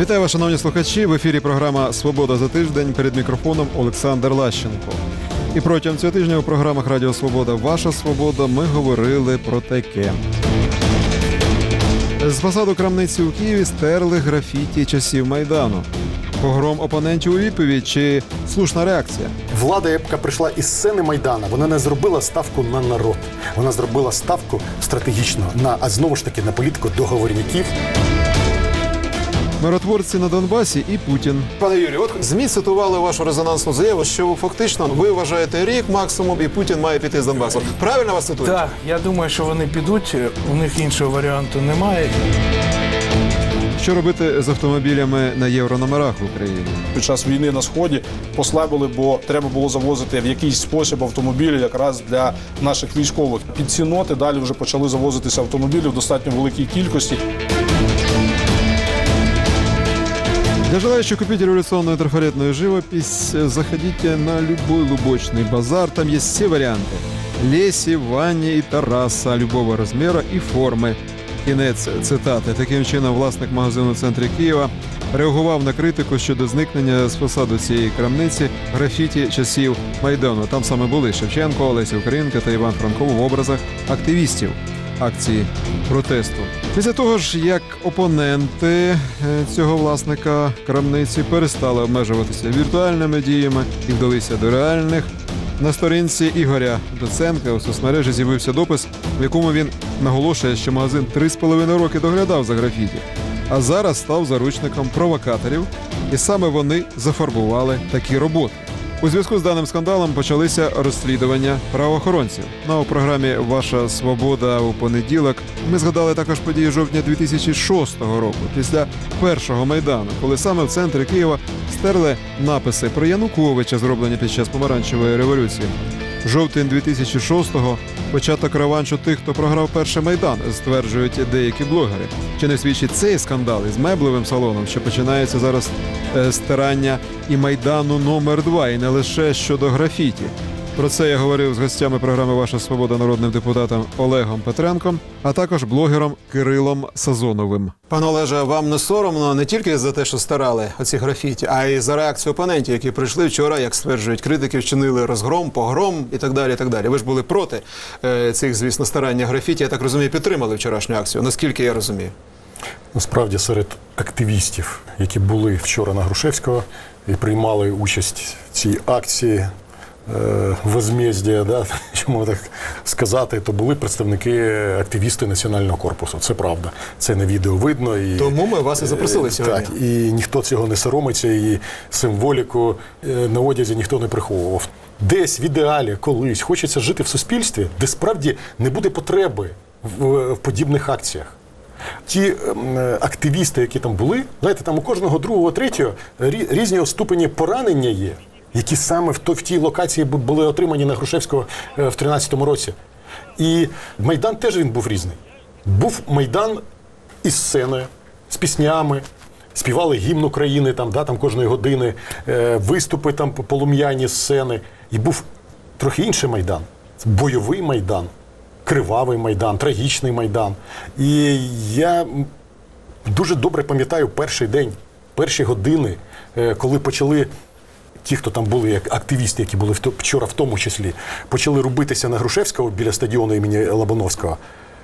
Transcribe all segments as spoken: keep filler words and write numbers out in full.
Вітаю вас, шановні слухачі. В ефірі програма «Свобода за тиждень». Перед мікрофоном Олександр Лащенко. І протягом цього тижня у програмах Радіо Свобода «Ваша свобода» ми говорили про таке. З фасаду крамниці у Києві стерли графіті часів Майдану. Погром опонентів у відповідь чи слушна реакція? Влада, яка прийшла із сцени Майдана, вона не зробила ставку на народ. Вона зробила ставку стратегічно на, а знову ж таки, на політику договорників. Миротворці на Донбасі і Путін. Пане Юрію, от ЗМІ цитували вашу резонансну заяву, що фактично ви вважаєте рік максимум і Путін має піти з Донбасу. Правильно вас цитують? Так, я думаю, що вони підуть, у них іншого варіанту немає. Що робити з автомобілями на єврономерах в Україні? Під час війни на Сході послабили, бо треба було завозити в якийсь спосіб автомобілі якраз для наших військових. Під ці ноти далі вже почали завозитися автомобілі в достатньо великій кількості. Для желающих купить революционную трафаретную живопись, заходите на любой лубочный базар. Там есть все варианты. Леси, Вані і Тараса любого розміру і форми. Кінець цитати. Таким чином, власник магазину в центрі Києва реагував на критику щодо зникнення з фасаду цієї крамниці графіті часів Майдану. Там саме були Шевченко, Олеся Українка та Іван Франко в образах активістів акції протесту. Після того ж, як опоненти цього власника крамниці перестали обмежуватися віртуальними діями і вдалися до реальних, на сторінці Ігоря Доценка у соцмережі з'явився допис, в якому він наголошує, що магазин три з половиною роки доглядав за графіті, а зараз став заручником провокаторів, і саме вони зафарбували такі роботи. У зв'язку з даним скандалом почалися розслідування правоохоронців. На у програмі «Ваша свобода» у понеділок ми згадали також події жовтня дві тисячі шостого року, після першого Майдану, коли саме в центрі Києва стерли написи про Януковича, зроблені під час помаранчевої революції. Жовтень дві тисячі шостого – початок реваншу тих, хто програв перший Майдан, стверджують деякі блогери. Чи не свідчить цей скандал із меблевим салоном, що починається зараз е, стирання і Майдану номер два, і не лише щодо графіті? Про це я говорив з гостями програми «Ваша свобода» народним депутатом Олегом Петренком, а також блогером Кирилом Сазоновим. Пане Олеже, вам не соромно не тільки за те, що старали оці графіті, а й за реакцію опонентів, які прийшли вчора, як стверджують критики, вчинили розгром, погром і так далі, і так далі. Ви ж були проти е, цих, звісно, старання графіті, я так розумію, підтримали вчорашню акцію, наскільки я розумію. Насправді, серед активістів, які були вчора на Грушевського і приймали участь в цій акції, возмездя, да, чому так сказати, то були представники, активісти Національного корпусу. Це правда. Це на відео видно. І, тому ми вас і запросили сьогодні. Так, і ніхто цього не соромиться, і символіку на одязі ніхто не приховував. Десь в ідеалі колись хочеться жити в суспільстві, де справді не буде потреби в, в подібних акціях. Ті е, активісти, які там були, знаєте, там у кожного другого, третього різні ступені поранення є, які саме в, то, в тій локації були отримані на Грушевського е, в тринадцятому році. І Майдан теж він був різний. Був Майдан із сценою, з піснями, співали гімн України там, да, там кожної години, е, виступи там полум'яні сцени. І був трохи інший Майдан. Бойовий Майдан, кривавий Майдан, трагічний Майдан. І я дуже добре пам'ятаю перший день, перші години, е, коли почали ті, хто там були, як активісти, які були вчора в тому числі, почали рубитися на Грушевського біля стадіону імені Лобановського.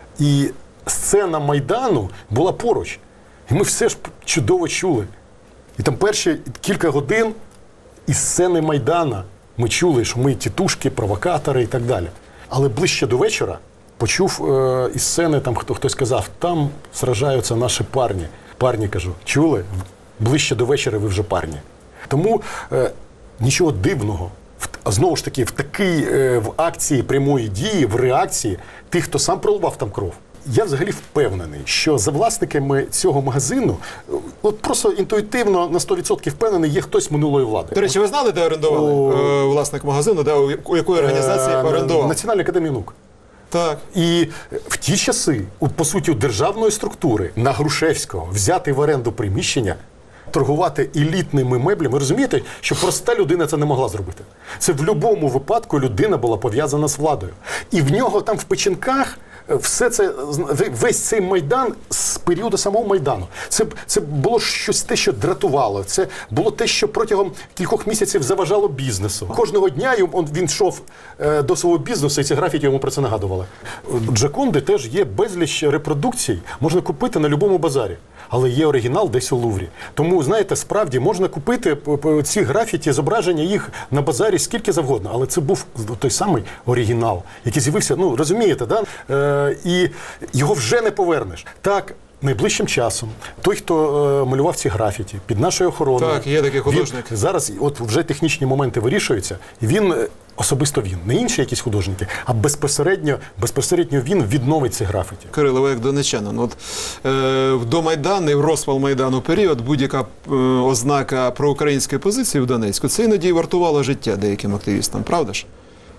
І сцена Майдану була поруч. І ми все ж чудово чули. І там перші кілька годин із сцени Майдана ми чули, що ми тітушки, провокатори і так далі. Але ближче до вечора почув е, із сцени, там хто, хтось сказав, там сражаються наші парні. Парні, кажу, чули? Ближче до вечора ви вже парні. Тому е, нічого дивного, в, знову ж таки, в такій е, в акції прямої дії, в реакції тих, хто сам проливав там кров. Я взагалі впевнений, що за власниками цього магазину, от просто інтуїтивно на сто відсотків впевнений, є хтось минулої влади. До речі, ви знали, де орендували О... е, власник магазину, де, у якої організації е... орендував? Національна академія наук. Так. І в ті часи, по суті, у державної структури на Грушевського взяти в оренду приміщення, торгувати елітними меблями, ви розумієте, що проста людина це не могла зробити. Це в будь-якому випадку людина була пов'язана з владою. І в нього там в печінках все це, весь цей Майдан з періоду самого Майдану. Це, це було щось те, що дратувало. Це було те, що протягом кількох місяців заважало бізнесу. Кожного дня він йшов до свого бізнесу, і ці графіті йому про це нагадували. Джоконди теж є безліч репродукцій, можна купити на будь-якому базарі. Але є оригінал десь у Луврі. Тому, знаєте, справді можна купити ці графіті, зображення їх на базарі скільки завгодно. Але це був той самий оригінал, який з'явився, ну, розумієте, да? Е, і його вже не повернеш. Так, найближчим часом той, хто е, малював ці графіті під нашою охороною. Так, є такий художник. Він, зараз от вже технічні моменти вирішуються, і він, особисто він, не інші якісь художники, а безпосередньо, безпосередньо він відновить ці графіті. Кирило, ви як донеччанин, от е, в домайданний, в розпал Майдану період, будь-яка е, ознака проукраїнської позиції в Донецьку, це іноді вартувало життя деяким активістам, правда ж?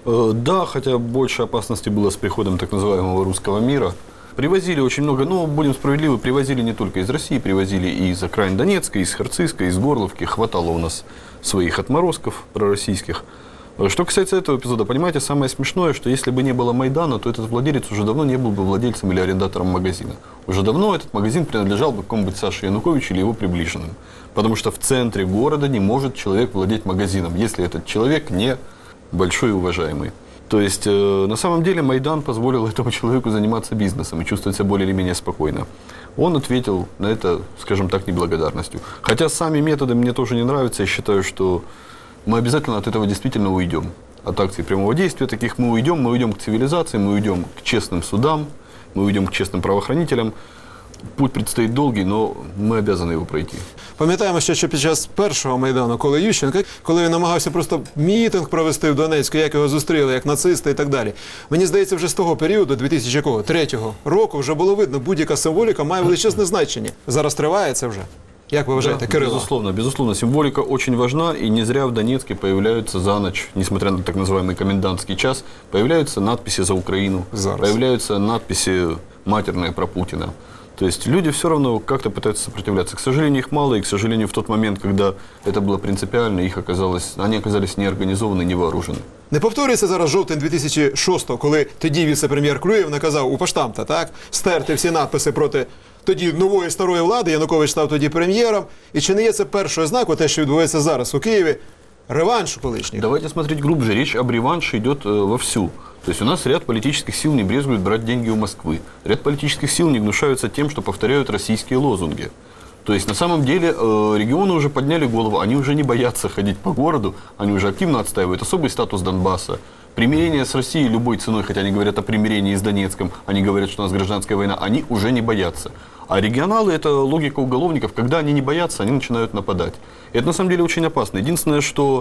Да, хотя больше опасности было с приходом так называемого русского мира. Привозили очень много, но, будем справедливы, привозили не только из России, привозили и из окраин Донецка, из Харциска, из Горловки. Хватало у нас своих отморозков пророссийских. Что касается этого эпизода, понимаете, самое смешное, что если бы не было Майдана, то этот владелец уже давно не был бы владельцем или арендатором магазина. Уже давно этот магазин принадлежал бы какому-нибудь Саше Януковичу или его приближенным. Потому что в центре города не может человек владеть магазином, если этот человек не большой и уважаемый. То есть, э, на самом деле, Майдан позволил этому человеку заниматься бизнесом и чувствовать себя более или менее спокойно. Он ответил на это, скажем так, неблагодарностью. Хотя сами методы мне тоже не нравятся. Я считаю, что мы обязательно от этого действительно уйдем. От акций прямого действия таких мы уйдем. Мы уйдем к цивилизации, мы уйдем к честным судам, мы уйдем к честным правоохранителям. Путь предстоит долгий, но ми обязаны його пройти. Пам'ятаємо ще, що під час першого Майдану, коли Ющенко, коли він намагався просто мітинг провести в Донецьку, як його зустріли, як нациста і так далі. Мені здається, вже з того періоду, дві тисячі третього року, вже було видно, будь-яка символіка має величезне значення. Зараз триває це вже. Як ви вважаєте, Да, Кирило? Безусловно, безусловно. Символика очень важна, и не зря в Донецке появляются за ночь, несмотря на так называемый комендантский час, появляются надписи «За Украину», Зараз. появляются надписи матерные про Путина. То есть люди все равно как-то пытаются сопротивляться. К сожалению, их мало, и, к сожалению, в тот момент, когда это было принципиально, их оказалось, они оказались неорганизованы, не вооружены. Не повторюється зараз жовтень дві тисячі шостого, коли тоді віце-прем'єр Клюєв наказав у поштамта, так, стерти всі надписи проти тоді нової старої влади, Янукович став тоді прем'єром. І чи не є це першою ознакою, те, що відбувається зараз у Києві, реванш колишніх? Давайте смотреть глубже. Речь об реванше идет э, вовсю. То есть у нас ряд политических сил не брезгуют брать деньги у Москвы. Ряд политических сил не гнушаются тем, что повторяют российские лозунги. То есть на самом деле э, регионы уже подняли голову, они уже не боятся ходить по городу, они уже активно отстаивают особый статус Донбасса. Примирение с Россией любой ценой, хотя они говорят о примирении с Донецком, они говорят, что у нас гражданская война, они уже не боятся. А регионалы – это логика уголовников, когда они не боятся, они начинают нападать. И это на самом деле очень опасно. Единственное, что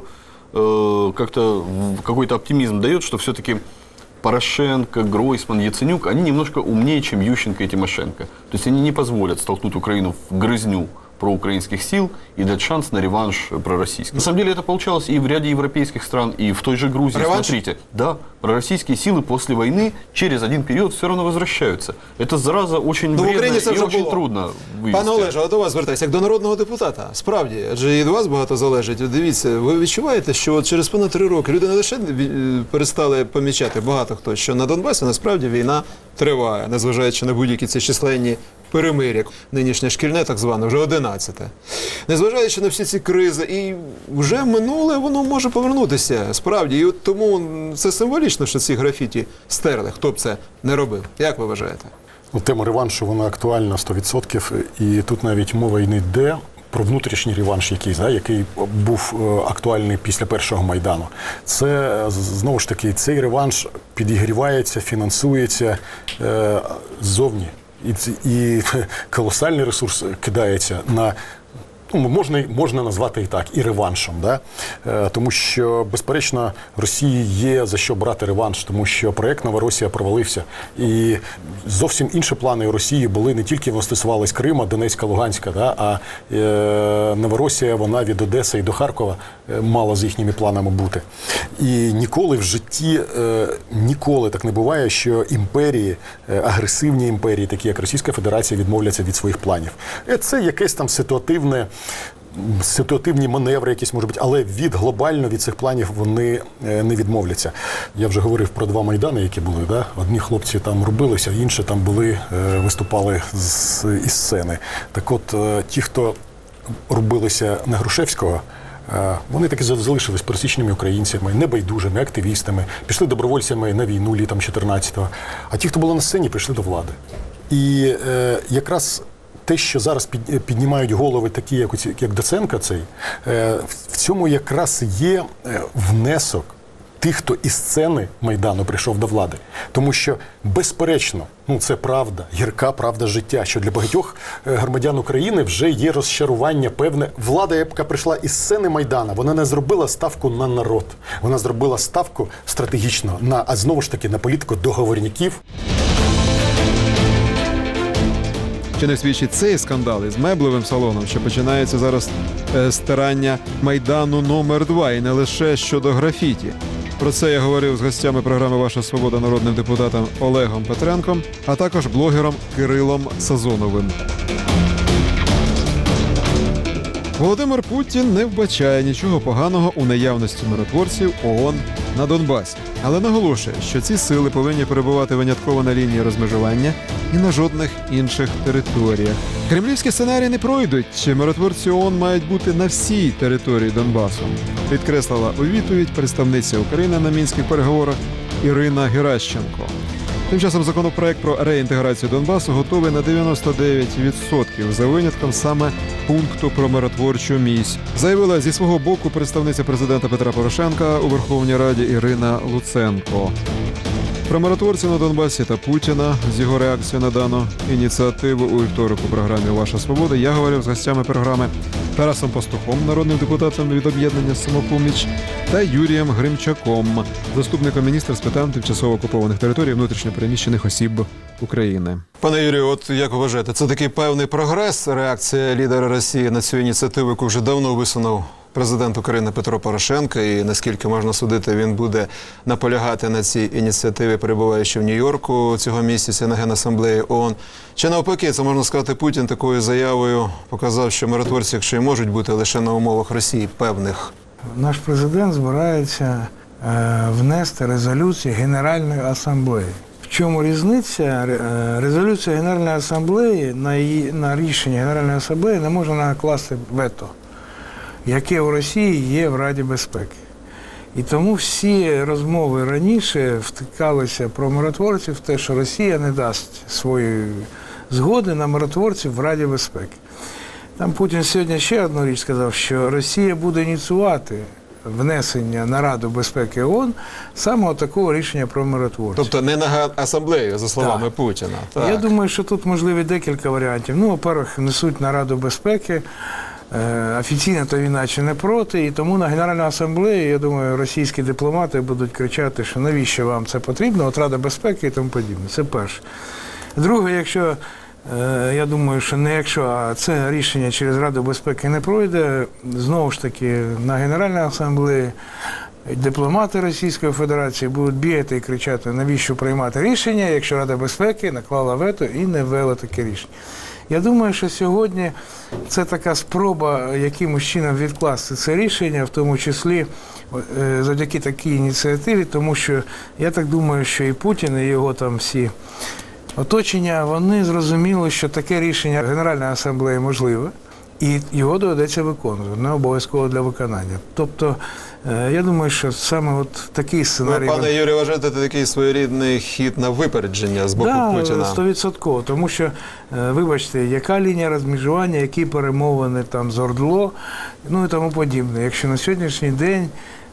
э, как-то какой-то оптимизм дает, что все-таки Порошенко, Гройсман, Яценюк, они немножко умнее, чем Ющенко и Тимошенко. То есть они не позволят столкнуть Украину в грызню проукраинских сил и дать шанс на реванш пророссийских. На самом деле это получалось и в ряде европейских стран, и в той же Грузии. Реванш? Смотрите, да, пророссийские силы после войны через один период все равно возвращаются. Это зараза очень Ну, в вредная Україні це и вже очень було. трудно вывести. Пане Олеже, а до вас звертаюся, як до народного депутата. Справді, адже і до вас багато залежить. Дивіться, ви відчуваєте, що от через понад три роки люди не лише е, перестали помічати, багато хто, що на Донбасі насправді війна триває, незважаючи на будь-які ці численні перемир'я. Нинішнє шкільне, так зване, вже одинадцяте. Незважаючи на всі ці кризи, і вже минуле воно може повернутися, справді. І от тому це символічно, що ці графіті стерли, хто б це не робив. Як ви вважаєте? Ну, тема реваншу, вона актуальна сто відсотків, і тут навіть мова й не йде про внутрішній реванш, який, да, який був актуальний після першого Майдану. Це, знову ж таки, цей реванш підігрівається, фінансується е, ззовні. І, і колосальний ресурс кидається на, ну, можна, можна назвати і так, і реваншем. Да? Е, тому що, безперечно, Росії є за що брати реванш, тому що проєкт Новоросія провалився. І зовсім інші плани у Росії були не тільки, вони стосувались Крима, Донецька, Луганська, да? а е, Новоросія, вона від Одеси і до Харкова е, мала з їхніми планами бути. І ніколи в житті, е, ніколи так не буває, що імперії, е, агресивні імперії, такі як Російська Федерація, відмовляться від своїх планів. Е, це якесь там ситуативне, ситуативні маневри якісь можуть бути, але від глобально від цих планів вони не відмовляться. Я вже говорив про два майдани, які були. Да? Одні хлопці там робилися, інші там були, виступали з, із сцени. Так от, ті, хто робилися на Грушевського, вони таки залишились пересічними українцями, небайдужими, активістами, пішли добровольцями на війну літом чотирнадцятого. А ті, хто були на сцені, прийшли до влади. І е, якраз те, що зараз під, піднімають голови такі, як, оці, як Доценко цей, е, в цьому якраз є внесок тих, хто із сцени Майдану прийшов до влади. Тому що, безперечно, ну це правда, гірка правда життя, що для багатьох громадян України вже є розчарування певне. Влада, яка прийшла із сцени Майдану, вона не зробила ставку на народ. Вона зробила ставку стратегічно на, а знову ж таки, на політику договорників. Чи не свідчить цей скандал із меблевим салоном, що починається зараз е, стирання Майдану номер два, і не лише щодо графіті. Про це я говорив з гостями програми «Ваша свобода» народним депутатом Олегом Петренком, а також блогером Кирилом Сазоновим. Володимир Путін не вбачає нічого поганого у наявності миротворців ООН на Донбасі, але наголошує, що ці сили повинні перебувати винятково на лінії розмежування і на жодних інших територіях. Кремлівські сценарії не пройдуть, чи миротворці ООН мають бути на всій території Донбасу, підкреслила у відповідь представниця України на мінських переговорах Ірина Геращенко. Тим часом законопроект про реінтеграцію Донбасу готовий на дев'яносто дев'ять відсотків, за винятком саме пункту про миротворчу місію, заявила зі свого боку представниця президента Петра Порошенка у Верховній Раді Ірина Луценко. Про миротворців на Донбасі та Путіна з його реакцією на дану ініціативу у вівторок у програмі «Ваша свобода» я говорив з гостями програми Тарасом Пастухом, народним депутатом від об'єднання «Самопоміч», та Юрієм Гримчаком, заступником міністра з питань тимчасово окупованих територій внутрішньо переміщених осіб України. Пане Юрію, от як ви вважаєте, це такий певний прогрес, реакція лідера Росії на цю ініціативу, яку вже давно висунув президент України Петро Порошенко, і наскільки можна судити, він буде наполягати на цій ініціативі, перебуваючи в Нью-Йорку цього місяця на Генасамблеї ООН. Чи навпаки, це можна сказати, Путін такою заявою показав, що миротворці, якщо і можуть бути лише на умовах Росії певних? Наш президент збирається е, внести резолюцію Генеральної асамблеї. В чому різниця? Резолюція Генеральної асамблеї на, її, на рішення Генеральної асамблеї не може накласти вето, яке у Росії є в Раді безпеки. І тому всі розмови раніше втикалися про миротворців в те, що Росія не дасть своєї згоди на миротворців в Раді безпеки. Там Путін сьогодні ще одну річ сказав, що Росія буде ініціювати внесення на Раду безпеки ООН саме такого рішення про миротворців. Тобто не на асамблею, за словами так. Путіна. Так. Я думаю, що тут можливі декілька варіантів. Ну, по-перше, несуть на Раду безпеки. Офіційно то він наче не проти, і тому на Генеральній асамблеї, я думаю, російські дипломати будуть кричати, що навіщо вам це потрібно, от Рада безпеки і тому подібне. Це перше. Друге, якщо, я думаю, що не якщо, а це рішення через Раду безпеки не пройде, знову ж таки на Генеральній асамблеї дипломати Російської Федерації будуть бігати і кричати, навіщо приймати рішення, якщо Рада безпеки наклала вето і не ввела таке рішення. Я думаю, що сьогодні це така спроба якимось чином відкласти це рішення, в тому числі завдяки такій ініціативі, тому що я так думаю, що і Путін, і його там всі оточення, вони зрозуміли, що таке рішення Генеральної асамблеї можливе, і його доведеться виконувати, не обов'язково для виконання. Тобто, я думаю, що саме от такий сценарій... Ви, пане Юрію, вважаєте, це такий своєрідний хід на випередження з боку да, Путіна? Так, сто відсотків. Тому що, вибачте, яка лінія розмежування, які перемовини там з ОРДЛО, ну і тому подібне. Якщо на сьогоднішній день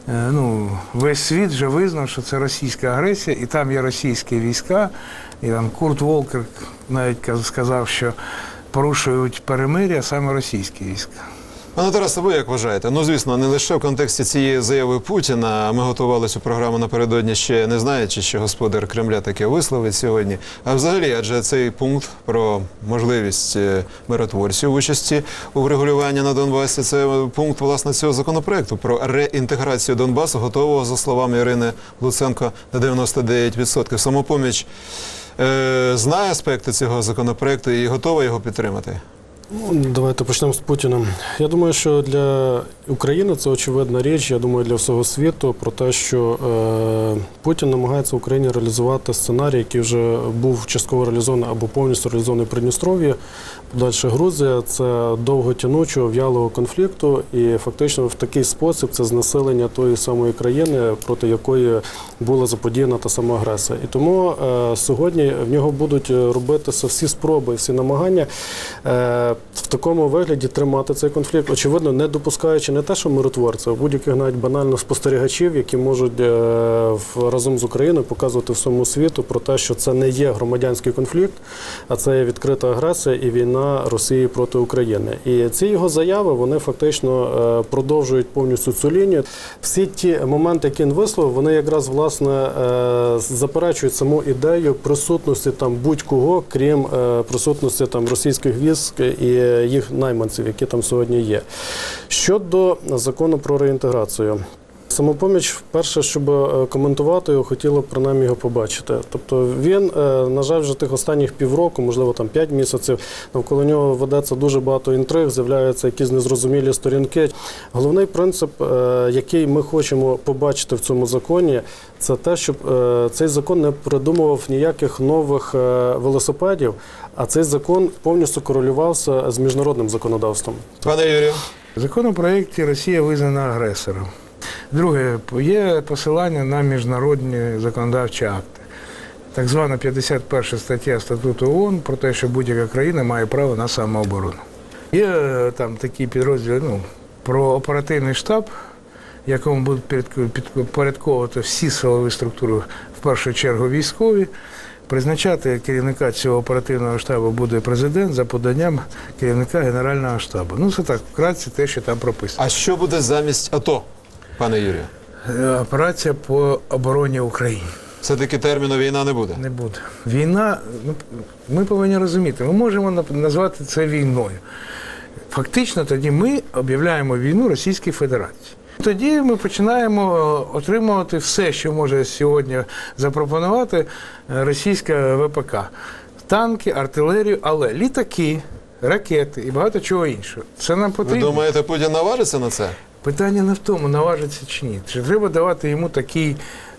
ну, весь світ вже визнав, що це російська агресія, і там є російські війська, і там Курт Волкер навіть сказав, що порушують перемир'я саме російські війська. Пане Тарасе, ви як вважаєте? Ну, звісно, не лише в контексті цієї заяви Путіна, ми готували цю програму напередодні ще не знаючи, що господар Кремля таке висловить сьогодні, а взагалі, адже цей пункт про можливість миротворців участі у врегулюванні на Донбасі, це пункт, власне, цього законопроекту про реінтеграцію Донбасу, готового, за словами Ірини Луценко, на дев'яносто дев'ять відсотків. Самопоміч е, знає аспекти цього законопроекту і готова його підтримати? Давайте почнемо з Путіна. Я думаю, що для України це очевидна річ, я думаю, для всього світу, про те, що е, Путін намагається в Україні реалізувати сценарій, який вже був частково реалізований або повністю реалізований в Придністров'ї, подальше Грузія. Це довготянучого, в'ялого конфлікту, і фактично в такий спосіб це знесилення тої самої країни, проти якої була заподіяна та сама агресія. І тому е, сьогодні в нього будуть робитися всі спроби, всі намагання е, в такому вигляді тримати цей конфлікт, очевидно, не допускаючи не те, що миротворців, а будь-яких навіть банально спостерігачів, які можуть е, в, разом з Україною показувати всьому світу про те, що це не є громадянський конфлікт, а це є відкрита агресія і війна Росії проти України. І ці його заяви, вони фактично е, продовжують повністю цю лінію. Всі ті моменти, які він висловив, вони якраз, власне, е, заперечують саму ідею присутності там будь-кого, крім е, присутності там російських військ і їх найманців, які там сьогодні є. Щодо закону про реінтеграцію. Самопоміч, перше, щоб коментувати його, хотіло б принаймні його побачити. Тобто він, на жаль, вже тих останніх півроку, можливо, там п'ять місяців, навколо нього ведеться дуже багато інтриг, з'являються якісь незрозумілі сторінки. Головний принцип, який ми хочемо побачити в цьому законі, це те, щоб цей закон не придумував ніяких нових велосипедів, а цей закон повністю корелювався з міжнародним законодавством. Пане Юрію. В законопроєкті Росія визнана агресором. Друге, є посилання на міжнародні законодавчі акти. Так звана п'ятдесят перша стаття Статуту ООН про те, що будь-яка країна має право на самооборону. Є там такі підрозділи, ну, про оперативний штаб, якому будуть підпорядковувати всі силові структури, в першу чергу військові. Призначати керівника цього оперативного штабу буде президент за поданням керівника Генерального штабу. Ну, це так, вкратце те, що там прописано. А що буде замість АТО, пане Юрію? Операція по обороні України. Все-таки терміну війна не буде? Не буде. Війна, ну, ми повинні розуміти, ми можемо назвати це війною. Фактично тоді ми об'являємо війну Російській Федерації. Тоді ми починаємо отримувати все, що може сьогодні запропонувати російська ВПК. Танки, артилерію, але літаки, ракети і багато чого іншого. Це нам потрібно. Ви думаєте, Путін наважиться на це? Питання не в тому, наважиться чи ні. Чи треба давати йому такий,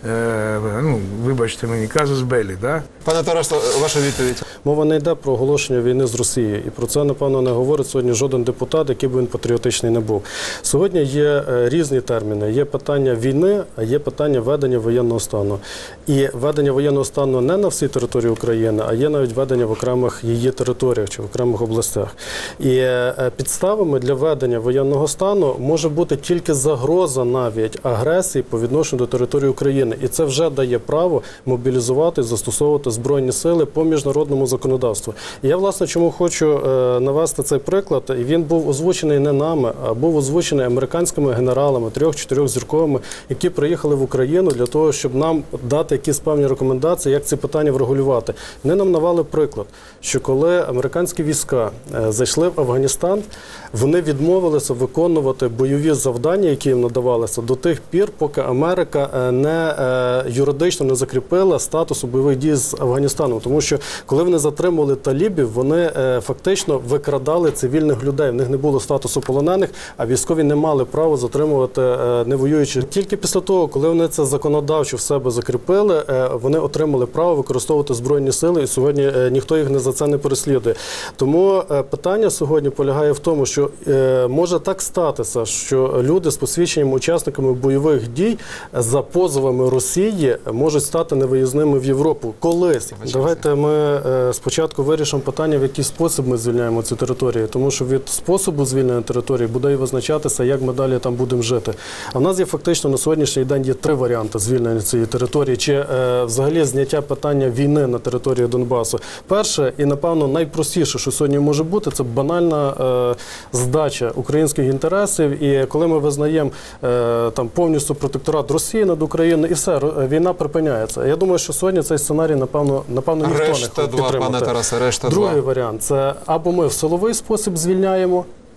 е, ну, вибачте мені, казус беллі, да? Пане Тарас, ваша відповідь. Мова не йде про оголошення війни з Росією. І про це, напевно, не говорить сьогодні жоден депутат, який би він патріотичний не був. Сьогодні є різні терміни. Є питання війни, а є питання ведення воєнного стану. І ведення воєнного стану не на всій території України, а є навіть ведення в окремих її територіях чи в окремих областях. І підставами для ведення воєнного стану може бути тільки загроза навіть агресії по відношенню до території України. І це вже дає право мобілізувати, застосовувати Збройні сили по міжнародному законодавству. І я, власне, чому хочу е, навести цей приклад, і він був озвучений не нами, а був озвучений американськими генералами, трьох-чотирьох зірковими, які приїхали в Україну для того, щоб нам дати якісь певні рекомендації, як ці питання врегулювати. Вони нам навели приклад, що коли американські війська е, зайшли в Афганістан, вони відмовилися виконувати бойові завдання, які їм надавалися, до тих пір, поки Америка не е, юридично не закріпила статусу бойових дій з Афганістаном. Тому що, коли вони затримували талібів, вони е, фактично викрадали цивільних людей. В них не було статусу полонених, а військові не мали права затримувати е, невоюючих. Тільки після того, коли вони це законодавчо в себе закріпили, е, вони отримали право використовувати Збройні сили, і сьогодні е, ніхто їх не за це не переслідує. Тому е, питання сьогодні полягає в тому, що е, може так статися, що люди з посвідченням учасниками бойових дій за позовами Росії можуть стати невиїзними в Європу. Колись. Давайте ми е, спочатку вирішимо питання, в який спосіб ми звільняємо ці території, тому що від способу звільнення території буде і визначатися, як ми далі там будемо жити. А в нас є фактично на сьогоднішній день є три варіанти звільнення цієї території, чи е, взагалі зняття питання війни на території Донбасу. Перше і, напевно, найпростіше, що сьогодні може бути, це банальна е, здача українських інтересів, і коли ми визнаємо е, там повністю протекторат Росії над Україною, і все, війна припиняється. Я думаю, що сьогодні цей сценарій, напевно, напевно ніхто решта не два, підтримати. пане Тарасе, решта Другий два. варіант – це або ми в силовий спосіб звільняємо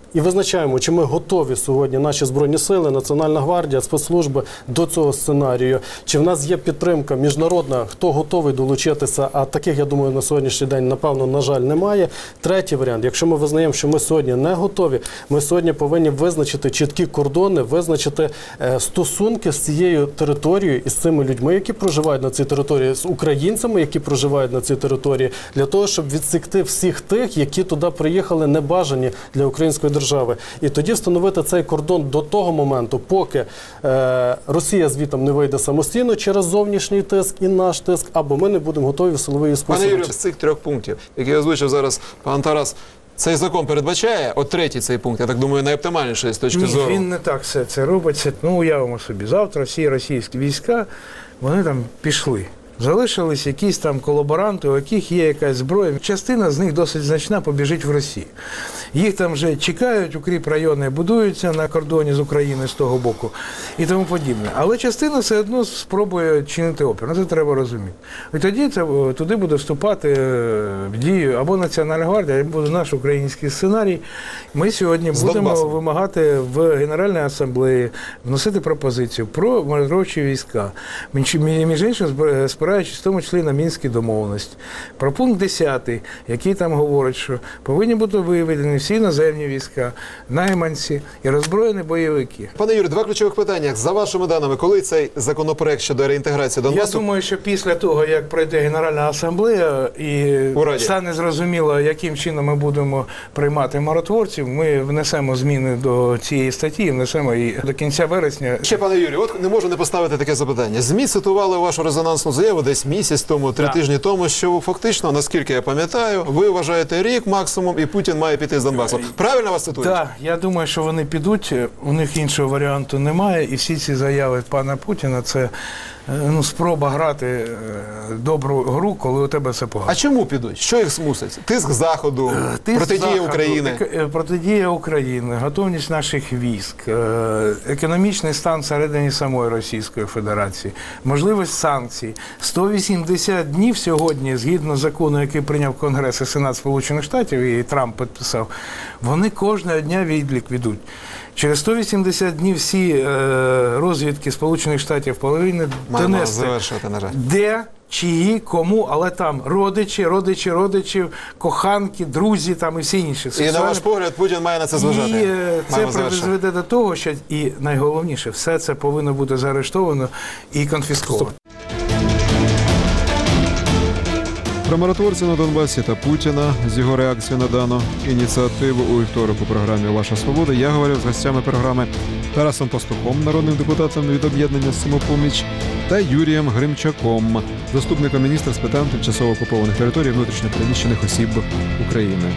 і визначаємо, чи ми готові сьогодні, наші Збройні Сили, Національна гвардія, спецслужби до цього сценарію, чи в нас є підтримка міжнародна, хто готовий долучитися, а таких, я думаю, на сьогоднішній день, напевно, на жаль, немає. Третій варіант, якщо ми визнаємо, що ми сьогодні не готові, ми сьогодні повинні визначити чіткі кордони, визначити е, стосунки з цією територією і з цими людьми, які проживають на цій території, з українцями, які проживають на цій території, для того, щоб відсікти всіх тих, які туди приїхали небажані для української держави. І тоді встановити цей кордон до того моменту, поки е, Росія звітом не вийде самостійно через зовнішній тиск і наш тиск, або ми не будемо готові в силовий спосіб. Пане Юрію, з цих трьох пунктів, які озвучив зараз пан Тарас, цей закон передбачає, от третій цей пункт, я так думаю, найоптимальніший з точки Ні, зору. він не так все це робиться. Ну, уявимо собі, завтра всі російські війська, вони там пішли. Залишились якісь там колаборанти, у яких є якась зброя. Частина з них досить значна побіжить в Росію. Їх там вже чекають, укріп райони будуються на кордоні з Україною з того боку і тому подібне. Але частина все одно спробує чинити опір. Ну, це треба розуміти. І тоді це, туди буде вступати в дію або Національна гвардія, або наш український сценарій. Ми сьогодні з будемо Донбасом вимагати в Генеральній асамблеї вносити пропозицію про миротворчі війська. Між іншим, спираючись в тому числі на Мінські домовленості. Про пункт десятий, який там говорить, що повинні бути виведені всі іноземні війська, найманці і роззброєні бойовики. Пане Юрію, два ключових питання. За вашими даними, коли цей законопроект щодо реінтеграції Донбасу? Я думаю, що після того, як пройде Генеральна асамблея і стане зрозуміло, яким чином ми будемо приймати миротворців, ми внесемо зміни до цієї статті, внесемо її до кінця вересня. Ще, пане Юрію, от не можу не поставити таке запитання. ЗМІ цитували вашу резонансну заяву десь місяць тому, три Так. тижні тому, що фактично, наскільки я пам'ятаю, ви вважаєте рік максимум, і Путін має піти з Донбасу. Правильно вас цитують? Так, я думаю, що вони підуть, у них іншого варіанту немає, і всі ці заяви пана Путіна – це ну, спроба грати добру гру, коли у тебе все погано. А чому підуть? Що їх змусить? Тиск Заходу, Тиск протидія Заходу, України? ек- Протидія України, готовність наших військ, е, економічний стан всередині самої Російської Федерації, можливість санкцій. сто вісімдесят днів сьогодні, згідно закону, який прийняв Конгрес і Сенат Сполучених Штатів, і Трамп підписав, вони кожного дня відлік ведуть. Через сто вісімдесят днів всі е, розвідки Сполучених Штатів повинні Маємо донести, завершувати, на жаль. де, чиї, кому, але там родичі, родичі, родичів, коханки, друзі там і всі інші. І на ваш погляд, Путін має на це зважати? І е, це Маємо завершити. призведе до того, що і найголовніше, все це повинно бути заарештовано і конфісковано. Про миротворців на Донбасі та Путіна з його реакцією на дану ініціативу у вівторок у програмі «Ваша свобода» я говорив з гостями програми Тарасом Пастухом, народним депутатом від об'єднання «Самопоміч», та Юрієм Гримчаком, заступником міністра з питань тимчасово окупованих територій внутрішньо переміщених осіб України.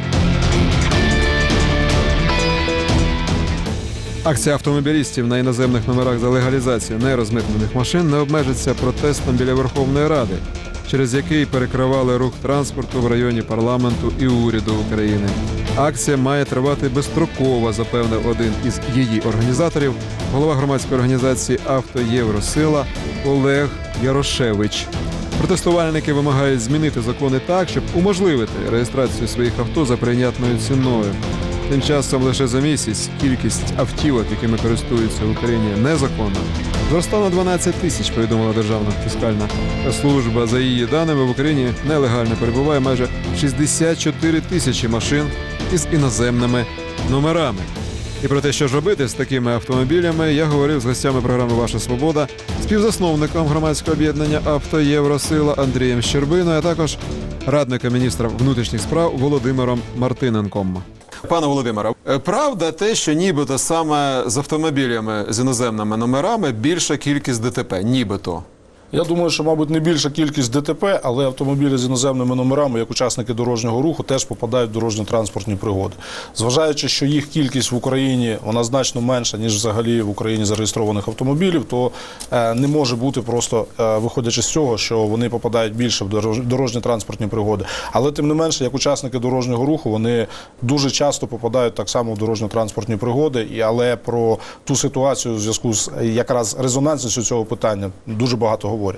Акція автомобілістів на іноземних номерах за легалізацію нерозмитнених машин не обмежиться протестом біля Верховної Ради, через який перекривали рух транспорту в районі парламенту і уряду України. Акція має тривати безстроково, запевнив один із її організаторів, голова громадської організації «Авто Євросила» Олег Ярошевич. Протестувальники вимагають змінити закони так, щоб уможливити реєстрацію своїх авто за прийнятною ціною. Тим часом лише за місяць кількість автівок, якими користуються в Україні незаконно, зросла на дванадцять тисяч, повідомила Державна фіскальна служба. За її даними, в Україні нелегально перебуває майже шістдесят чотири тисячі машин із іноземними номерами. І про те, що ж робити з такими автомобілями, я говорив з гостями програми «Ваша свобода», співзасновником громадського об'єднання «Авто Євросила» Андрієм Щербиною, а також радником міністра внутрішніх справ Володимиром Мартиненком. Пане Володимире, правда те, що нібито саме з автомобілями з іноземними номерами більша кількість ДТП? Нібито. Я думаю, що, мабуть, не більша кількість ДТП, але автомобілі з іноземними номерами, як учасники дорожнього руху, теж попадають в дорожньо-транспортні пригоди. Зважаючи, що їх кількість в Україні, вона значно менша, ніж взагалі в Україні зареєстрованих автомобілів, то е, не може бути просто, е, виходячи з цього, що вони попадають більше в дорожньо-транспортні пригоди. Але, тим не менше, як учасники дорожнього руху, вони дуже часто попадають так само в дорожньо-транспортні пригоди, і, але про ту ситуацію в зв'язку з якраз резонансністю цього питання дуже багато говорять.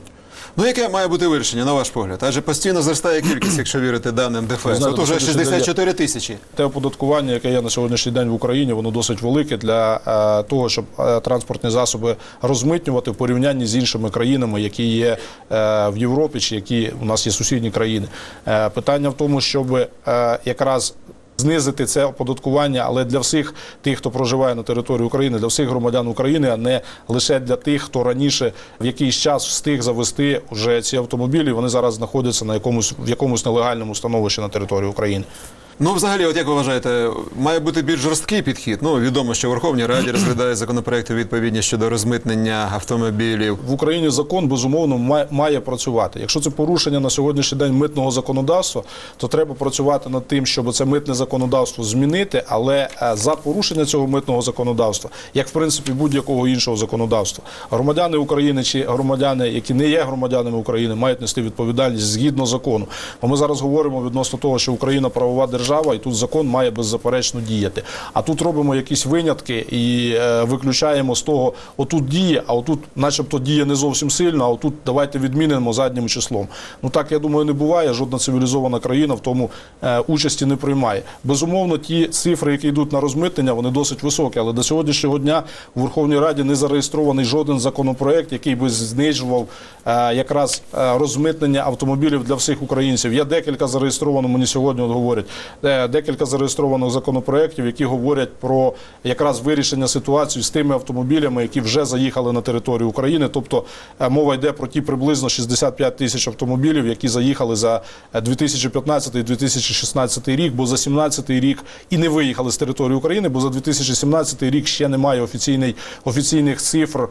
Ну, яке має бути вирішення, на ваш погляд? Адже постійно зростає кількість, якщо вірити даним ДФС. знаєте, От уже на сьогоднішній шістдесят чотири тисячі. Те оподаткування, яке є на сьогоднішній день в Україні, воно досить велике для е, того, щоб е, транспортні засоби розмитнювати в порівнянні з іншими країнами, які є е, в Європі, чи які у нас є сусідні країни. Е, питання в тому, щоб е, якраз знизити це оподаткування, але для всіх тих, хто проживає на території України, для всіх громадян України, а не лише для тих, хто раніше в якийсь час встиг завести вже ці автомобілі, вони зараз знаходяться на якомусь, в якомусь нелегальному становищі на території України. Ну, взагалі, от як ви вважаєте, має бути більш жорсткий підхід? Ну, відомо, що в Верховній Раді розглядає законопроекти відповідні щодо розмитнення автомобілів. В Україні закон, безумовно, має, має працювати. Якщо це порушення на сьогоднішній день митного законодавства, то треба працювати над тим, щоб це митне законодавство змінити, але за порушення цього митного законодавства, як, в принципі, будь-якого іншого законодавства, громадяни України чи громадяни, які не є громадянами України, мають нести відповідальність згідно закону. Бо ми зараз говоримо відносно того, що Україна правова держава, держава, і тут закон має беззаперечно діяти. А тут робимо якісь винятки і е, виключаємо з того, отут діє, а отут начебто діє не зовсім сильно, а отут давайте відмінимо заднім числом. Ну так, я думаю, не буває. Жодна цивілізована країна в тому е, участі не приймає. Безумовно, ті цифри, які йдуть на розмитнення, вони досить високі, але до сьогоднішнього дня у Верховній Раді не зареєстрований жоден законопроект, який би знижував е, якраз е, розмитнення автомобілів для всіх українців. Є декілька зареєстровано, мені сьогодні от говорять, декілька зареєстрованих законопроєктів, які говорять про якраз вирішення ситуації з тими автомобілями, які вже заїхали на територію України. Тобто мова йде про ті приблизно шістдесят п'ять тисяч автомобілів, які заїхали за дві тисячі п'ятнадцятий - дві тисячі шістнадцятий рік, бо за сімнадцятий рік і не виїхали з території України, бо за дві тисячі сімнадцятий рік ще немає офіційний, офіційних цифр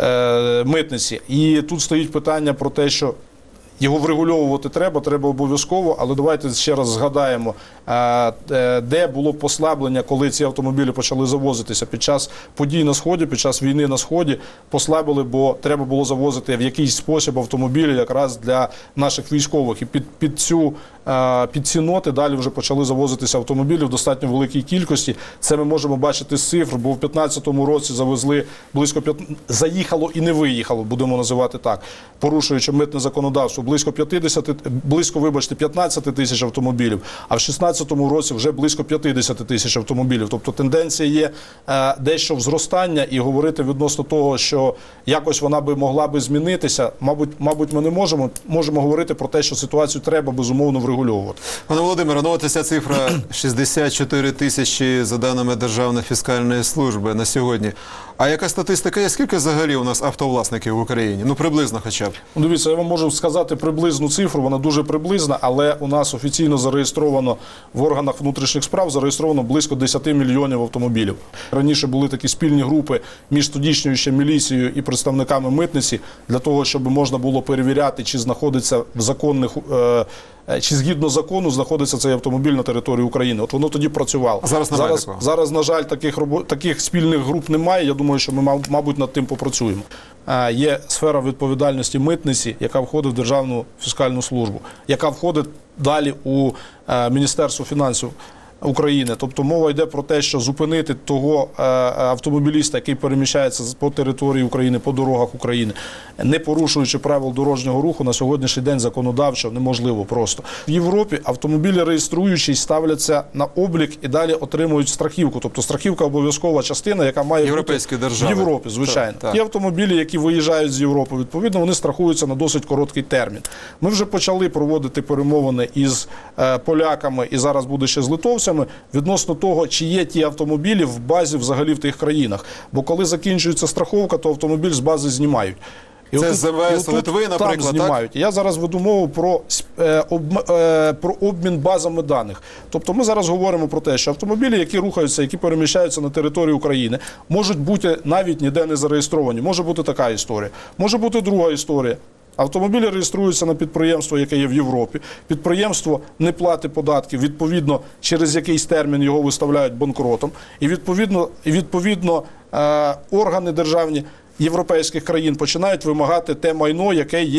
е, митниці. І тут стоїть питання про те, що його врегульовувати треба, треба обов'язково, але давайте ще раз згадаємо, де було послаблення, коли ці автомобілі почали завозитися. Під час подій на Сході, під час війни на Сході послабили, бо треба було завозити в якийсь спосіб автомобілі якраз для наших військових. І під, під цю під ці ноти далі вже почали завозитися автомобілі в достатньо великій кількості. Це ми можемо бачити з цифр, бо в п'ятнадцятому році завезли близько п'ятнадцяти, заїхало і не виїхало, будемо називати так, порушуючи митне законодавство, близько п'ятдесят, близько, вибачте, п'ятнадцять тисяч автомобілів, а в шістнадцятому році вже близько п'ятдесят тисяч автомобілів. Тобто тенденція є е, дещо в зростання, і говорити відносно того, що якось вона би могла би змінитися, мабуть, мабуть, ми не можемо. Можемо говорити про те, що ситуацію треба, безумовно, врегульовувати. Пане Володимире, ну от ця цифра шістдесят чотири тисячі за даними Державної фіскальної служби на сьогодні. А яка статистика є? Скільки взагалі у нас автовласників в Україні? Ну, приблизно хоча б. Ну, дивіться, я вам можу сказати приблизну цифру, вона дуже приблизна, але у нас офіційно зареєстровано в органах внутрішніх справ, зареєстровано близько десять мільйонів автомобілів. Раніше були такі спільні групи між тодішньою ще міліцією і представниками митниці для того, щоб можна було перевіряти, чи знаходиться в законних, е, чи згідно закону знаходиться цей автомобіль на території України. От воно тоді працювало. Зараз, зараз, зараз, на жаль, таких, таких спільних груп немає. Я думаю, що ми, мабуть, над тим попрацюємо. Є сфера відповідальності митниці, яка входить в Державну фіскальну службу, яка входить далі у Міністерство фінансів України. Тобто мова йде про те, що зупинити того автомобіліста, який переміщається по території України, по дорогах України, не порушуючи правил дорожнього руху, на сьогоднішній день законодавчо неможливо просто. В Європі автомобілі реєструючі ставляться на облік і далі отримують страхівку. Тобто страхівка обов'язкова частина, яка має Європейські бути держави. в Європі, звичайно. Так, так. Ті автомобілі, які виїжджають з Європи, відповідно, вони страхуються на досить короткий термін. Ми вже почали проводити перемовини із е, поляками, і зараз буде ще з литовцями, відносно того, чи є ті автомобілі в базі взагалі в тих країнах. Бо коли закінчується страховка, то автомобіль з бази знімають. І це з МВС Литви, наприклад, знімають. так? Я зараз веду мову про, е, об, е, про обмін базами даних. Тобто ми зараз говоримо про те, що автомобілі, які рухаються, які переміщаються на територію України, можуть бути навіть ніде не зареєстровані. Може бути така історія. Може бути друга історія. Автомобілі реєструються на підприємство, яке є в Європі. Підприємство не платить податків, відповідно, через якийсь термін його виставляють банкротом. І відповідно, і відповідно е, органи державні європейських країн починають вимагати те майно, яке є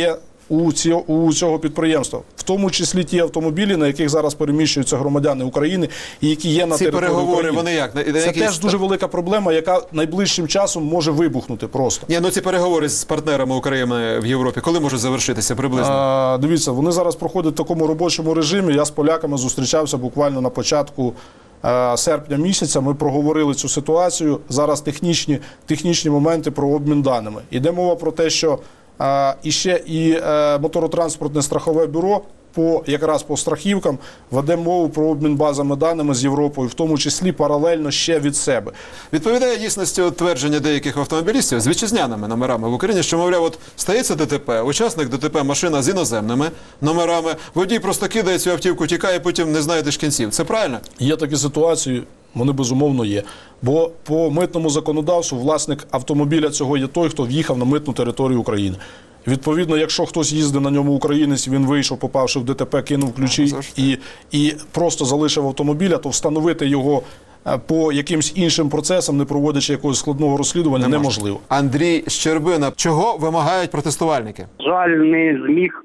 у, ці, у цього підприємства, в тому числі ті автомобілі, на яких зараз переміщуються громадяни України і які є на Ці території переговори, України. вони як? На- на Це якісь- теж дуже велика проблема, яка найближчим часом може вибухнути просто. Ні, ну ці переговори з партнерами України в Європі, коли можуть завершитися приблизно? А, дивіться, вони зараз проходять в такому робочому режимі. Я з поляками зустрічався буквально на початку е, серпня місяця. Ми проговорили цю ситуацію. Зараз технічні, технічні моменти про обмін даними. Іде мова про те, що е, іще і е, моторотранспортне страхове бюро по якраз по страхівкам веде мову про обмін базами даними з Європою, в тому числі паралельно ще від себе. Відповідає дійсності твердження деяких автомобілістів з вітчизняними номерами в Україні, що, мовляв, от стається ДТП, учасник ДТП, машина з іноземними номерами, водій просто кидає цю автівку, тікає, потім не знає ж кінців. Це правильно? Є такі ситуації, вони безумовно є. Бо по митному законодавству власник автомобіля цього є той, хто в'їхав на митну територію України. Відповідно, якщо хтось їздить на ньому українець, він вийшов, попавши в ДТП, кинув ключі і, і просто залишив автомобіля, то встановити його по якимсь іншим процесам, не проводячи якогось складного розслідування, Не неможливо. Андрій Щербина. Чого вимагають протестувальники? Жаль, не зміг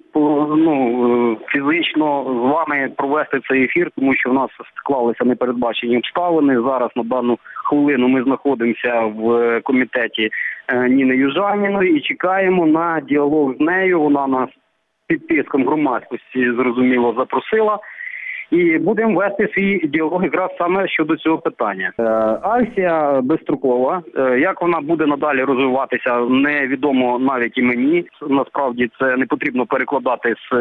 ну, фізично з вами провести цей ефір, тому що в нас склалися непередбачені обставини. Зараз на дану хвилину ми знаходимося в комітеті Ніни Южаніної і чекаємо на діалог з нею. Вона нас під тиском громадськості, зрозуміло, запросила. І будемо вести свій діалог якраз саме щодо цього питання. Е, акція безстрокова. Е, як вона буде надалі розвиватися, невідомо навіть і мені. Насправді це не потрібно перекладати з